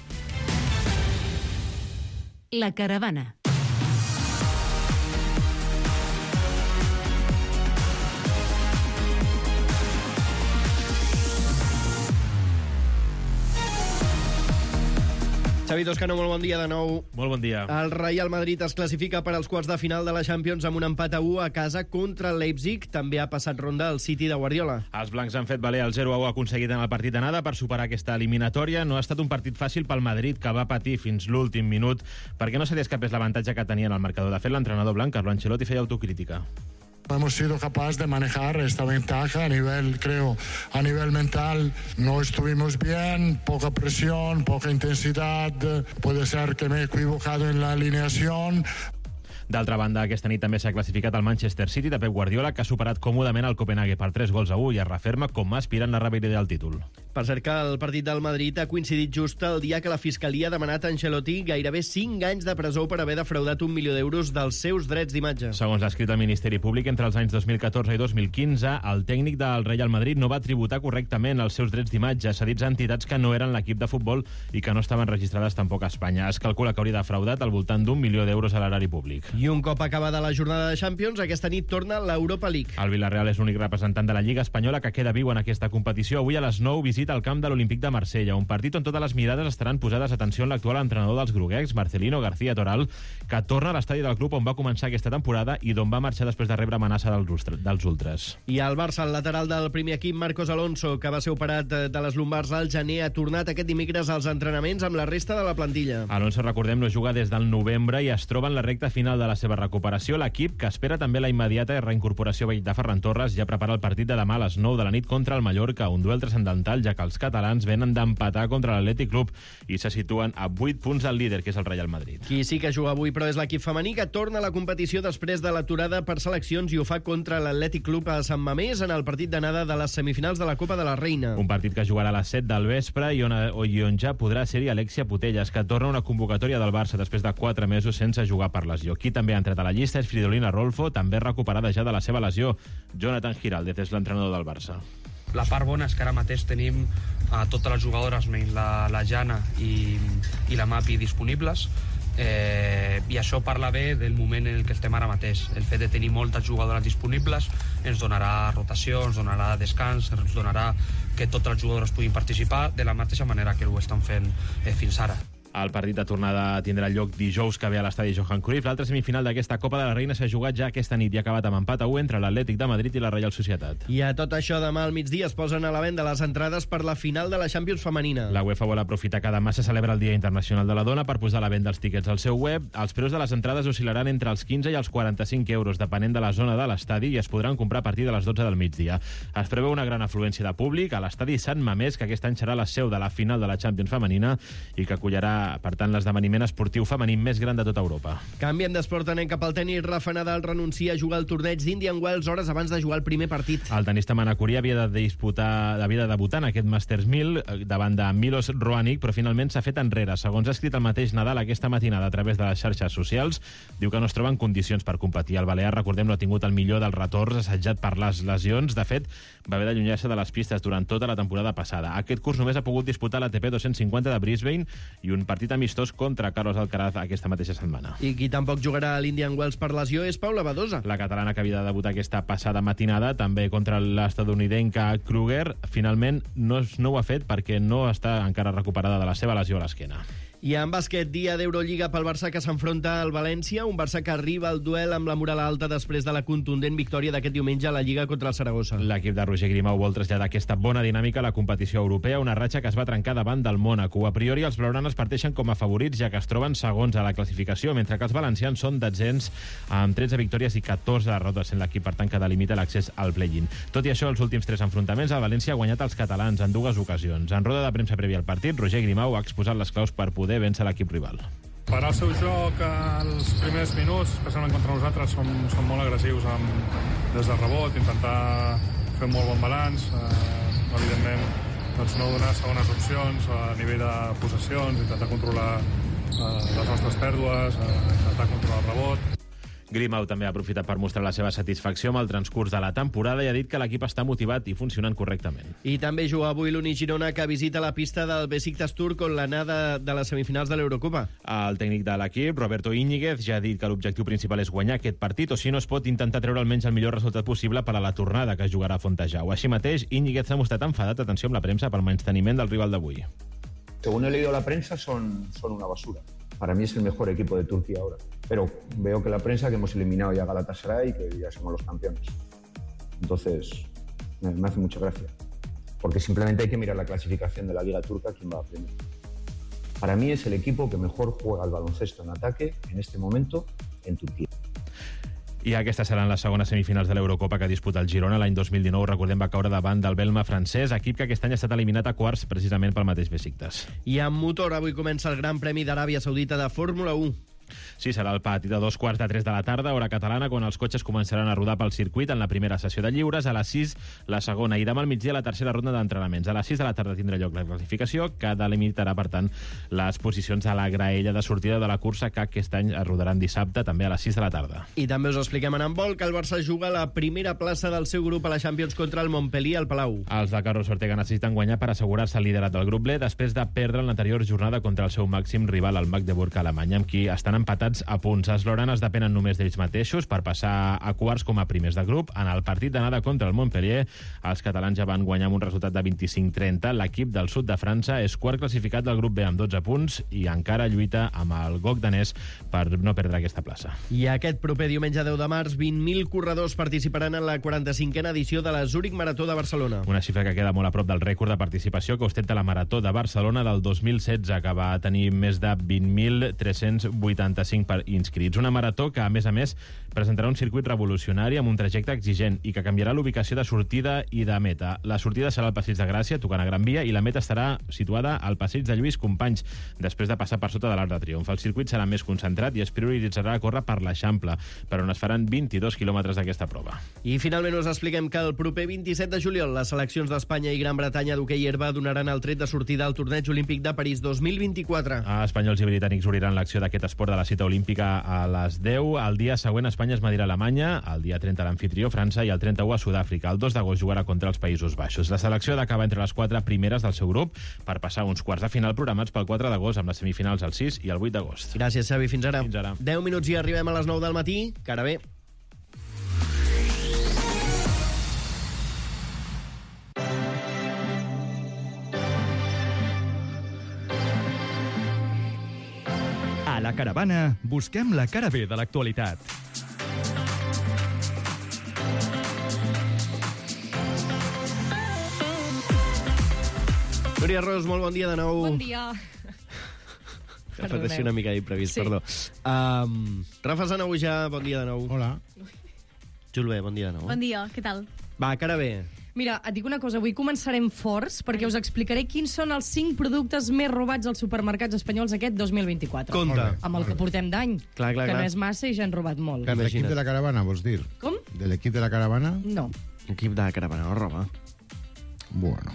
La caravana. Xavi Toscano, molt bon dia de nou. Molt bon dia. El Real Madrid es classifica per als quarts de final de la Champions amb un empat a u a casa contra el Leipzig. També ha passat ronda el City de Guardiola. Els blancs han fet valer el zero a u aconseguit en el partit d'anada per superar aquesta eliminatòria. No ha estat un partit fàcil pel Madrid, que va patir fins l'últim minut perquè no se li escapés l'avantatge que tenia en el marcador. De fet, l'entrenador blanc, Carlo Ancelotti, feia autocrítica. Hemos sido capaces de manejar esta ventaja a nivel, creo, a nivel mental. No estuvimos bien, poca presión, poca intensidad. Puede ser que me he equivocado en la alineación. D'altra banda, aquesta nit també s'ha classificat el Manchester City de Pep Guardiola, que ha superat còmodament el Copenhague per tres gols a u i es referma com a aspirant a revalidar el títol. Per cert que el partit del Madrid ha coincidit just el dia que la Fiscalia ha demanat a Ancelotti gairebé cinc anys de presó per haver defraudat un milió d'euros dels seus drets d'imatge. Segons l'ha escrit el Ministeri Públic, entre els anys dos mil catorze i dos mil quinze, el tècnic del Real Madrid no va tributar correctament els seus drets d'imatge cedits a entitats que no eren l'equip de futbol i que no estaven registrades tampoc a Espanya. Es calcula que hauria defraudat al voltant d'un milió d'euros a l'erari públic. I un cop acabada la jornada de Champions, aquesta nit torna l'Europa League. El Villarreal és l'únic representant de la Lliga Espanyola que queda viu en aquesta competició. Avui a les nou visita el camp de l'Olímpic de Marsella, un partit on totes les mirades estaran posades atenció en l'actual entrenador dels groguecs, Marcelino García Toral, que torna a l'estadi del club on va començar aquesta temporada i d'on va marxar després de rebre amenaça dels, dels ultras. I al Barça, el lateral del primer equip, Marcos Alonso, que va ser operat de les lumbars al gener, ha tornat aquest dimecres als entrenaments amb la resta de la plantilla. Alonso, recordem, no juga des del novembre i es troba en la recta final de la seva recuperació. L'equip, que espera també la immediata reincorporació de Ferran Torres, ja prepara el partit de demà a les nou de la nit contra el Mallorca, un duel transcendental, ja que els catalans venen d'empatar contra l'Atlètic Club i se situen a vuit punts del líder, que és el Real Madrid. Qui sí que juga avui, però, és l'equip femení, que torna a la competició després de l'aturada per seleccions i ho fa contra l'Atlètic Club a Sant Mamés en el partit d'anada de les semifinals de la Copa de la Reina. Un partit que jugarà a les set del vespre i on, i on ja podrà ser-hi Alexia Putellas, que torna a una convocatòria del Barça després de quatre mesos sense jugar per lesió. Qui també ha entrat a la llista és Fridolina Rolfo, també recuperada ja de la seva lesió. Jonathan Giraldez és l'entrenador del Barça. La part bona és que ara mateix tenim a totes les jugadores, menys la, la Jana i, i la Mapi disponibles, eh, i això parla bé del moment en el que estem ara mateix. El fet de tenir moltes jugadores disponibles ens donarà rotació, ens donarà descans, ens donarà que totes les jugadores puguin participar de la mateixa manera que ho estan fent eh, fins ara. El partit de tornada tindrà lloc dijous que ve a l'estadi Johan Cruyff. L'altra semifinal d'aquesta Copa de la Reina s'ha jugat ja aquesta nit i ha acabat amb empat a u entre l'Atlètic de Madrid i la Reial Societat. I a tot això, demà al migdia es posen a la venda les entrades per la final de la Champions femenina. La UEFA vol aprofitar que demà se celebra el Dia Internacional de la Dona per posar a la venda els tíquets al seu web. Els preus de les entrades oscil·laran entre els quinze i els quaranta-cinc euros, depenent de la zona de l'estadi, i es podran comprar a partir de les dotze del migdia. Es preveu una gran afluència de públic a l'estadi Sant Mamés, que aquest any serà la seu de la final de la Champions femenina i que acollarà, per tant, l'esdeveniment esportiu femení més gran de tota Europa. Canviem d'esport, anem cap al tenis. Rafa Nadal renuncia a jugar al torneig d'Indian Wells hores abans de jugar el primer partit. El tenista manacorí havia de disputar, havia de debutar en aquest Masters mil davant de Milos Raonic, però finalment s'ha fet enrere. Segons ha escrit el mateix Nadal aquesta matinada a través de les xarxes socials, diu que no es troba en condicions per competir. El balear, recordem, no ha tingut el millor dels retorns, assetjat per les lesions. De fet, va haver d'allunyar-se de les pistes durant tota la temporada passada. Aquest curs només ha pogut disputar l'A T P dos-cents cinquanta de Brisbane i un partit amistós contra Carlos Alcaraz aquesta mateixa setmana. I qui tampoc jugarà a l'Indian Wells per lesió és Paula Badosa. La catalana, que havia de debutar aquesta passada matinada, també contra l'estadounidenca Kruger, finalment no, no ho ha fet perquè no està encara recuperada de la seva lesió a l'esquena. I en bàsquet, dia d'Eurolliga pel Barça, que s'enfronta al València, un Barça que arriba al duel amb la moral alta després de la contundent victòria d'aquest diumenge a la Lliga contra el Saragossa. L'equip de Roger Grimau vol traslladar aquesta bona dinàmica a la competició europea, una ratxa que es va trencar davant del Mònaco. A priori, els blaugranes parteixen com a favorits, ja que es troben segons a la classificació, mentre que els valencians són detzens amb tretze victòries i catorze derrotes en l'equip, per tant, que delimita l'accés al play-in. Tot i això, els últims tres enfrontaments, el València ha guanyat els catalans en dues ocasions. En roda de premsa prèvia al partit, Roger Grimau ha exposat les claus per poder vèncer l'equip rival. Per al seu joc, els primers minuts, especialment contra nosaltres, som, som molt agressius amb, des del rebot, intentar fer un molt bon balanç, eh, evidentment doncs no donar segones opcions a nivell de possessions, intentar controlar eh, les nostres pèrdues, eh, intentar controlar el rebot. Grimau també ha aprofitat per mostrar la seva satisfacció amb el transcurs de la temporada i ha dit que l'equip està motivat i funcionant correctament. I també juga avui l'Uni Girona, que visita la pista del Besiktas Turk on l'anada de les semifinals de l'Eurocopa. El tècnic de l'equip, Roberto Íñiguez, ja ha dit que l'objectiu principal és guanyar aquest partit, o si no es pot intentar treure almenys el millor resultat possible per a la tornada que es jugarà a Fontejau. Així mateix, Íñiguez s'ha mostrat enfadat, atenció, amb la premsa pel menysteniment del rival d'avui. Según he leído la prensa, son, son una basura. Para mí es el mejor equipo de Turquía ahora. Pero veo que la prensa que hemos eliminado ya a Galatasaray y que ya somos los campeones. Entonces, me, me hace mucha gracia. Porque simplemente hay que mirar la clasificación de la Liga Turca, quién va a primero. Para mí es el equipo que mejor juega al baloncesto en ataque en este momento en Turquía. I aquestes seran les segones semifinals de l'Eurocopa que disputa el Girona. L'any dos mil dinou, recordem, va caure davant del Belma francès, equip que aquest any ha estat eliminat a quarts precisament pel mateix Besiktas. I amb motor, avui comença el Gran Premi d'Aràbia Saudita de Fórmula u. Sí, serà el pati de dos quarts de tres de la tarda, hora catalana, quan els cotxes començaran a rodar pel circuit en la primera sessió de lliures, a les sis la segona i demà al migdia la tercera ronda d'entrenaments. A les sis de la tarda tindrà lloc la classificació, que delimitarà, per tant, les posicions a la graella de sortida de la cursa, que aquest any es rodaran dissabte, també a les sis de la tarda. I també us expliquem en handbol que el Barça juga la primera plaça del seu grup a la Champions contra el Montpellier al Palau. Els de Carlos Ortega necessiten guanyar per assegurar-se el liderat del grup B després de perdre en l'anterior jornada contra el seu màxim rival, el Magdeburg alemany, amb qui estan empatats a punts. Els laurenes depenen només d'ells mateixos per passar a quarts com a primers de grup. En el partit d'anada contra el Montpellier, els catalans ja van guanyar amb un resultat de vint-i-cinc trenta. L'equip del sud de França és quart classificat del grup B amb dotze punts i encara lluita amb el G O C danès per no perdre aquesta plaça. I aquest proper diumenge deu de març, vint mil corredors participaran en la quaranta-cinquena edició de la Zurich Marató de Barcelona. Una xifra que queda molt a prop del rècord de participació que ostenta la Marató de Barcelona del dos mil setze, que va tenir més de vint mil tres-cents vuitanta-cinc inscrits. Una marató que, a més a més, presentarà un circuit revolucionari amb un trajecte exigent i que canviarà l'ubicació de sortida i de meta. La sortida serà al Passeig de Gràcia, tocant a Gran Via, i la meta estarà situada al Passeig de Lluís Companys, després de passar per sota de l'Arc de Triomf. El circuit serà més concentrat i es prioritzarà a córrer per l'Eixample, per on es faran vint-i-dos quilòmetres d'aquesta prova. I finalment us expliquem que el proper vint-i-set de juliol les seleccions d'Espanya i Gran Bretanya d'hoquei herba donaran el tret de sortida al torneig olímpic de París dos mil vint-i-quatre. A espanyols i britànics obriran l'acció d'aquest esport de la cita olímpica a les deu. El dia següent Espanya es medirà a Alemanya, el dia trenta l'anfitrió França i el trenta-u a Sud-àfrica. El dos d'agost jugarà contra els Països Baixos. La selecció ha d'acabar entre les quatre primeres del seu grup per passar uns quarts de final programats pel quatre d'agost amb les semifinals el sis i el vuit d'agost. Gràcies, Xavi. Fins ara. Fins ara. deu minuts i arribem a les nou del matí. Que ara bé. A la Caravana busquem la cara B de l'actualitat. Núria Ros, molt bon dia de nou. Bon dia. Ha fet així una mica d'imprevist, sí. Perdó. Um, Rafa Sanahuja, bon dia de nou. Hola. Julve, bon dia de nou. Bon dia, què tal? Va, cara bé. Mira, et dic una cosa, avui començarem forts perquè us explicaré quins són els cinc productes més robats als supermercats espanyols aquest dos mil vint-i-quatre. Compte. Amb el que portem d'any, clar, clar, que clar. no és massa i ja han robat molt. Per l'equip de la caravana, vols dir? Com? De l'equip de la caravana? No. L'equip de la caravana no roba. Bueno.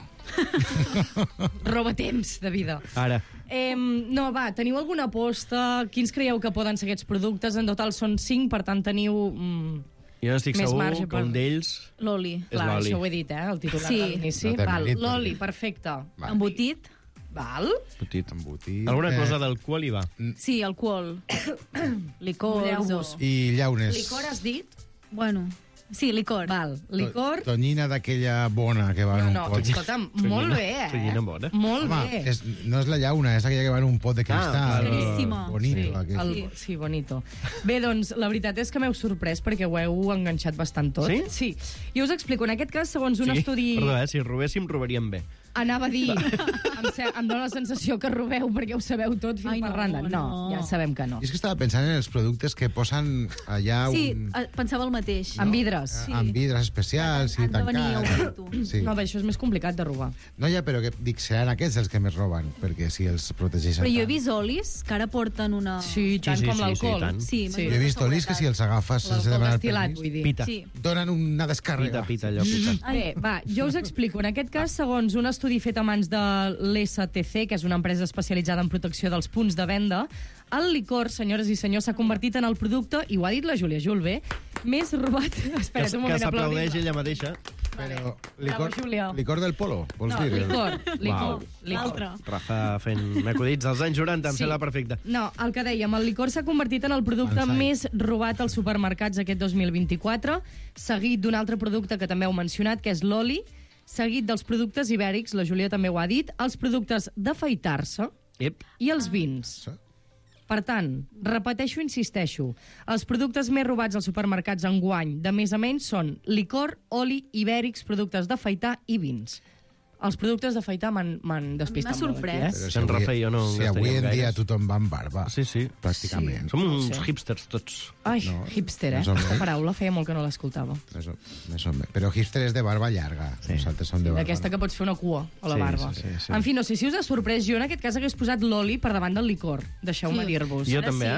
Roba temps de vida. Ara. Eh, no, va, teniu alguna aposta? Quins creieu que poden ser aquests productes? En total són cinc, per tant teniu... Mm, jo no estic més segur marge que per- un d'ells... L'oli. És Clar, l'oli. això ho he dit, eh? El titular Sí. de l'inici. No té Val, mèrit, l'oli, perquè- perfecte. Va. Embotit? Val. Embotit. Embotit. Alguna Eh, cosa d'alcohol hi va. Sí, alcohol. Licors o... Mulleu-vos. I llaunes. Licor has dit? Bueno, sí, licor. Val, licor... To- Tonyina d'aquella bona que va en un No, pot. escolta'm, molt bé, eh? Tonyina bona. Molt Home, bé. és, no és la llauna, és aquella que va en un pot de cristal. Ah, caríssima. Bonito. Sí, aquest. el, sí, bonito. Bé, doncs, la veritat és que m'heu sorprès perquè ho heu enganxat bastant tot. Sí? Sí. I us explico, en aquest cas, segons un Sí? estudi... Perdó, eh? Si robéssim, robaríem bé. Anava a dir, em, se, em dóna la sensació que robeu perquè ho sabeu tot fins Ai, per no, randa. No, no. ja sabem que no. I és que estava pensant en els productes que posen allà Sí, un, eh, pensava el mateix. En vidres. Sí. amb vidres especials i Han de venir a tancats. obrir-ho. Sí. No, bé, això és més complicat de robar. No, ja, però que, dic, seran aquests els que més roben, perquè si els protegeixen Però jo he tant. vist olis que ara porten una... Sí, tant sí, com sí, l'alcohol. sí, tant. Sí, Sí. Jo he vist olis que si els agafes sense L'alcohol demanar destil·lat, permís, vull dir. Pita. Sí. donen una descàrrega. Pita, pita, allò pita. Bé, va, jo us explico. En aquest cas, segons un estudi fet a mans de l'S T C, que és una empresa especialitzada en protecció dels punts de venda, el licor, senyores i senyors, s'ha convertit en el producte, i ho ha dit la Júlia Julve, més robat... Espera't Que, un que moment, s'aplaudeix aplaudim-la. ella mateixa. Però Bravo, licor, Júlia. licor del polo, vols No, dir? licor, licor, Uau. licor. Rafa fent acudits dels anys noranta, em Sí. sembla perfecte. No, el que dèiem, el licor s'ha convertit en el producte Ansai. més robat als supermercats aquest dos mil vint-i-quatre, seguit d'un altre producte que també heu mencionat, que és l'oli, seguit dels productes ibèrics, la Júlia també ho ha dit, els productes d'afaitar-se Ep. i els vins. Per tant, repeteixo, insisteixo, els productes més robats als supermercats enguany, de més a menys, són licor, oli, ibèrics, productes d'afaitar i vins. Els productes d'afaitar m'han m'han despistat M'ha molt aquí, sorprès. eh? Si en Rafa i jo no si gastaríem avui en dia gaires. tothom va amb barba, Sí, sí. pràcticament. Som uns Sí. hipsters tots. Ai, No, hipster, eh? més o menys. Aquesta paraula feia molt que no l'escoltava. Més o, més o menys. Però hipster és de barba llarga. Sí. Nosaltres som de barba. D'aquesta que pots fer una cua a la Sí, barba. sí, sí, sí. En fi, no sé si us ha sorprès. Jo en aquest cas hagués posat l'oli per davant del licor. Deixeu-me Sí. dir-vos. Jo Ara també, sí. eh?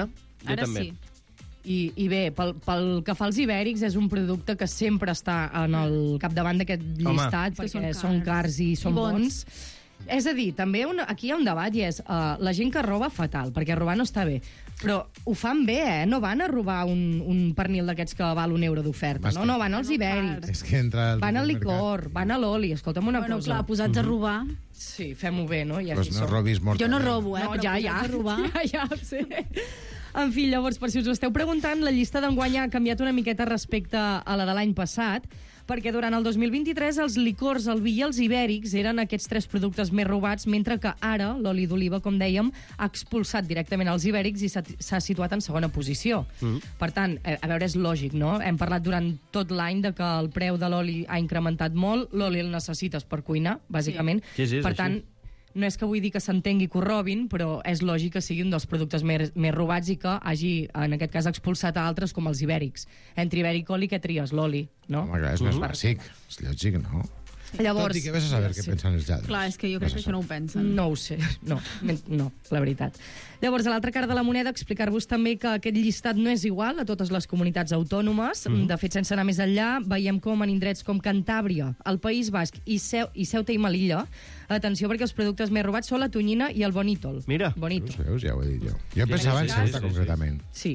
Ara sí. I, I bé, pel, pel que fa als ibèrics, és un producte que sempre està en el capdavant d'aquest llistat, Home. perquè Són són cars. cars i són I bons. bons. És a dir, també un, aquí hi ha un debat i és uh, la gent que roba fatal, perquè robar no està bé. Però ho fan bé, eh? No van a robar un, un pernil d'aquests que val un euro d'oferta. No, no, van als ibèrics. És que entra al Van al supermercat. licor, van a l'oli. Escolta'm una Bueno, cosa. clar, posats a robar... Sí, fem-ho bé, no? Ja Pues aquí no som. robis mort. Jo no robo, eh? No, però ja, posats ja. a robar... Ja, ja, sí. En fi, llavors, per si us ho esteu preguntant, la llista d'enguany ha canviat una miqueta respecte a la de l'any passat, perquè durant el dos mil vint-i-tres els licors, el vi i els ibèrics eren aquests tres productes més robats, mentre que ara l'oli d'oliva, com dèiem, ha expulsat directament els ibèrics i s'ha s'ha situat en segona posició. Mm. Per tant, eh, a veure, és lògic, no? Hem parlat durant tot l'any de que el preu de l'oli ha incrementat molt, l'oli el necessites per cuinar, bàsicament. Sí, sí, és per així. tant, no és que vull dir que s'entengui que ho robin, però és lògic que sigui un dels productes més, més robats i que hagi, en aquest cas, expulsat a altres com els ibèrics. Entre ibèric i oli, què tries? L'oli, no? Home, clar, és més bàsic. És lògic, no? Llavors, Tot i que vés a saber què sí. pensen els lladres. Clar, és que jo crec que això no ho pensen. No ho sé, no, men- no, la veritat. Llavors, a l'altra cara de la moneda, explicar-vos també que aquest llistat no és igual a totes les comunitats autònomes. Mm. De fet, sense anar més enllà, veiem com en indrets com Cantàbria, el País Basc i, Seu, i Ceuta i Melilla, atenció perquè els productes més robats són la tonyina i el bonítol. Mira. Bonítol. Us veus? Ja ho he dit jo. Jo Sí, pensava sí, en sí, Ceuta, sí, sí. concretament. Sí.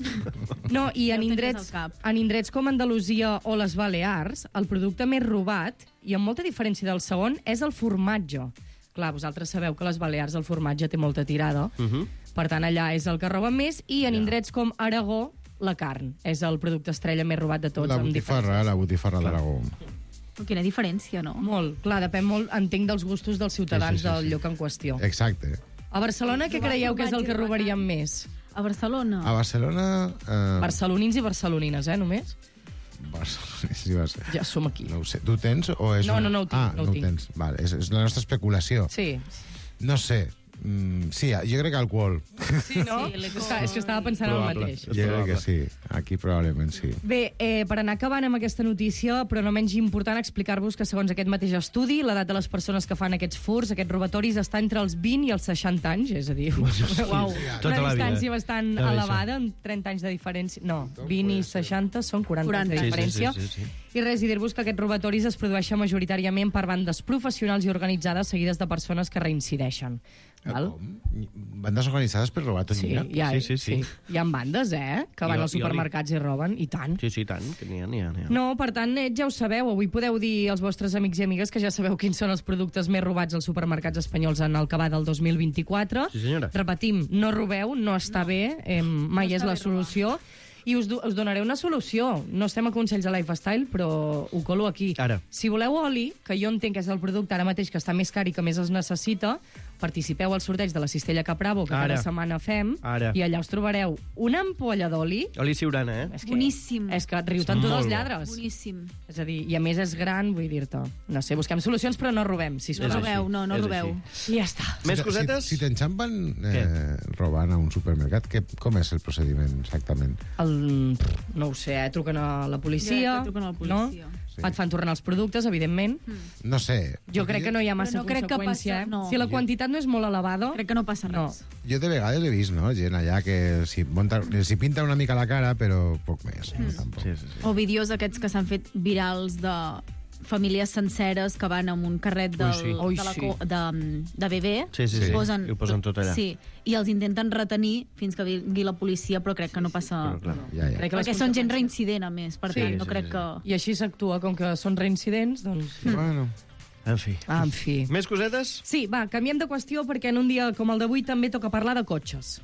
No, i en indrets, en indrets com Andalusia o les Balears, el producte més robat, i amb molta diferència del segon, és el formatge. Clar, vosaltres sabeu que a les Balears el formatge té molta tirada, Uh -huh. per tant, allà és el que roba més, i en indrets com Aragó, la carn. És el producte estrella més robat de tots. La amb botifarra, la botifarra d'Aragó. Però quina diferència, no? Molt. Clar, depèn molt, entenc, dels gustos dels ciutadans Sí, sí, sí, sí. del lloc en qüestió. Exacte. A Barcelona, què creieu que és el que robaríem més? A Barcelona? A Barcelona... Eh, Barcelonins i barcelonines, eh, només? Barcelona, sí, va ser. Ja som aquí. No ho sé. Tu tens o és... No, una- no, no ho tinc, Ah, no ho no ho tinc. tens. Vale, és, és la nostra especulació. Sí. No sé. Mm, sí, jo crec que alcohol. Sí, no? Sí, Està, és que estava pensant en el mateix. Jo crec que sí. Aquí probablement sí. Bé, eh, per anar acabant amb aquesta notícia, però no menys important, explicar-vos que segons aquest mateix estudi, l'edat de les persones que fan aquests furts, aquests robatoris, està entre els vint i els seixanta anys, és a dir, uau, Tota una la vida. distància bastant Ja veig elevada, amb trenta anys de diferència. No, vint i seixanta són quaranta, anys de Sí, sí, diferència. sí, sí, sí. I res, i dir-vos que aquests robatoris es produeixen majoritàriament per bandes professionals i organitzades seguides de persones que reincideixen. Val? Bandes organitzades per robar Sí, tonyina? hi ha, sí, sí, sí. Hi ha bandes, eh?, que van I- als i oli. supermercats i roben, i tant. Sí, sí, tant, que n'hi ha, n'hi ha, n'hi ha. No, per tant, eh, ja ho sabeu. Avui podeu dir als vostres amics i amigues que ja sabeu quins són els productes més robats als supermercats espanyols en el que va del dos mil vint-i-quatre. Sí, senyora. Repetim, no robeu, no està bé, eh, mai No és està la bé solució. I us, do- us donaré una solució. No estem a consells de Lifestyle, però ho colo aquí. Ara. Si voleu oli, que jo entenc que és el producte ara mateix que està més car i que més es necessita, participeu al sorteig de la Cistella Capravo, que Ara. cada setmana fem, Ara. i allà us trobareu una ampolla d'oli. Oli Siurana, eh? És que, Boníssim. És que riu-te'n tots Molt els bo. lladres. Boníssim. És a dir, i a més és gran, vull dir-te. No sé, busquem solucions, però no robem, No sisplau. robeu, no, no És robeu. I ja està. Més Si- cosetes? Si, si t'enxampen eh, robant a un supermercat, que, com és el procediment exactament? El, no ho sé, eh? Truquen a la policia, Ja, truquen a la policia. no? Sí. Et fan tornar els productes, evidentment. No sé. Jo crec que no hi ha massa Però no crec que conseqüència. passa- eh? no. Si la quantitat no és molt elevada... Crec que no passa No. res. Jo de vegades he vist, no?, gent allà que s'hi munta, s'hi pinta una mica la cara, però poc més. No? Tampoc. Sí, sí, sí. O vídeos aquests que s'han fet virals de famílies senceres que van amb un carret del, Ui, sí. Ui, de, la, sí. co- de, de bebè. Sí, sí, sí. Posen, I ho posen tot allà. Sí, i els intenten retenir fins que vingui la policia, però crec que no passa... Però, clar. Ja, ja. Crec que les Perquè són gent conseqüències- reincident, a més, per Sí, tant, no sí, crec sí. que... I així s'actua, com que són reincidents, doncs... Bueno, En fi. Ah, en fi. Més cosetes? Sí, va, canviem de qüestió perquè en un dia com el d'avui també toca parlar de cotxes.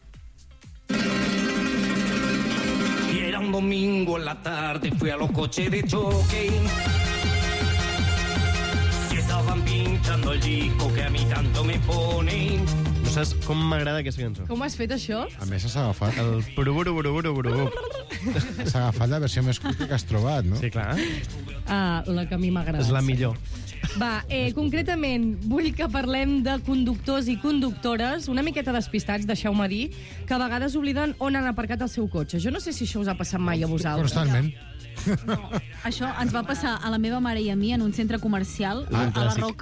Y era un domingo en la tarde, fui a los coches de choque. Y estaban pinchando el disco que a mí tanto me pone. No saps com m'agrada aquesta cançó? Com has fet això? a més has agafat, El buruburu, buruburu, buruburu. has agafat la versió més curta que has trobat, no? Sí, clar. Ah, la que a mi m'agrada. És la millor. Va, eh, concretament, vull que parlem de conductors i conductores una miqueta despistats, deixeu-me dir, que a vegades obliden on han aparcat el seu cotxe. Jo no sé si això us ha passat mai a vosaltres. Constantment. Això ens va passar a la meva mare i a mi en un centre comercial, Ah, a la clàssic. Roca,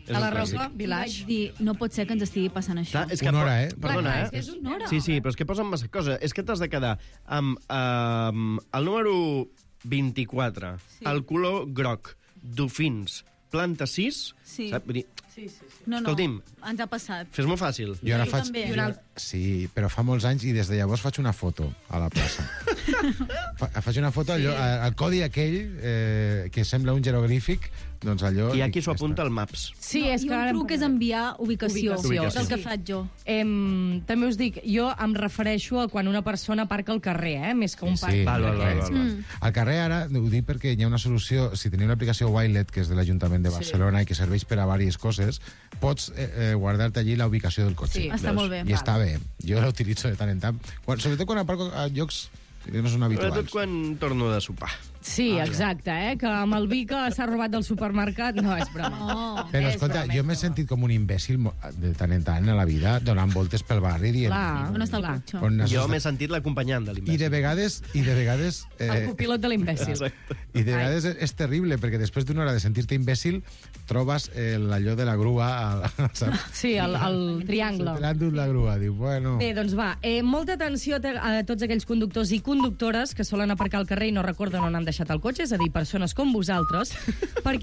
A la Roca, Village. Vaig dir, no pot ser que ens estigui passant això. Clar, és que Una hora, eh? Perdona, Clar, eh? és que és una hora. Sí, sí, però és que posen massa cosa. És que t'has de quedar amb um, el número vint-i-quatre, sí. El color groc, dofins, planta sis, Sí. saps? Vull dir, Sí, sí, sí. No, no, Escolti'm. ens ha passat. fes-m'ho fàcil. Jo ara Jo faig... també. Jo, sí, però fa molts anys i des de llavors faig una foto a la plaça. Fa, faig una foto, allò, Sí. el codi aquell eh, que sembla un jeroglífic, doncs allò... I aquí s'ho apunta al Maps. Sí, no, és I que un ara... truc és enviar ubicació. Ubicació. És el que Sí. faig jo. Em, també us dic, jo em refereixo a quan una persona aparca al carrer, eh? Més que un parc. Sí, Val, val, val, val. Mm. Al carrer ara, ho dic perquè hi ha una solució, si teniu l'aplicació Wilet, que és de l'Ajuntament de Barcelona i que serveix per a diverses coses, pots eh, eh, guardar-te allí la ubicació del cotxe. Sí, està molt bé. I està bé. Jo l'utilitzo de tant en tant. Quan, sobretot quan aparco a llocs que no són habituals. Sobretot quan torno de sopar. Sí, exacte, eh? Que amb el vi que s'ha robat del supermercat no és broma. Oh. Però, És escolta, broma, jo és m'he broma. sentit com un imbècil mo- de tant en tant a la vida, donant voltes pel barri dient... Clar, On està el clar. cotxe? On has Jo estat? m'he sentit l'acompanyant de I l'imbècil. de vegades... I de vegades El eh, copilot de l'imbècil. Exacte. I de vegades és, és terrible, perquè després d'una hora de sentir-te imbècil, trobes eh, allò de la grua, al, saps? Sí, el, el triangle. Te l'han dut la grua, diu, bueno... Bé, doncs va, eh, molta atenció a, a tots aquells conductors i conductores que solen aparcar al carrer i no recorden on han deixat el cotxe, és a dir, persones com vosaltres, perquè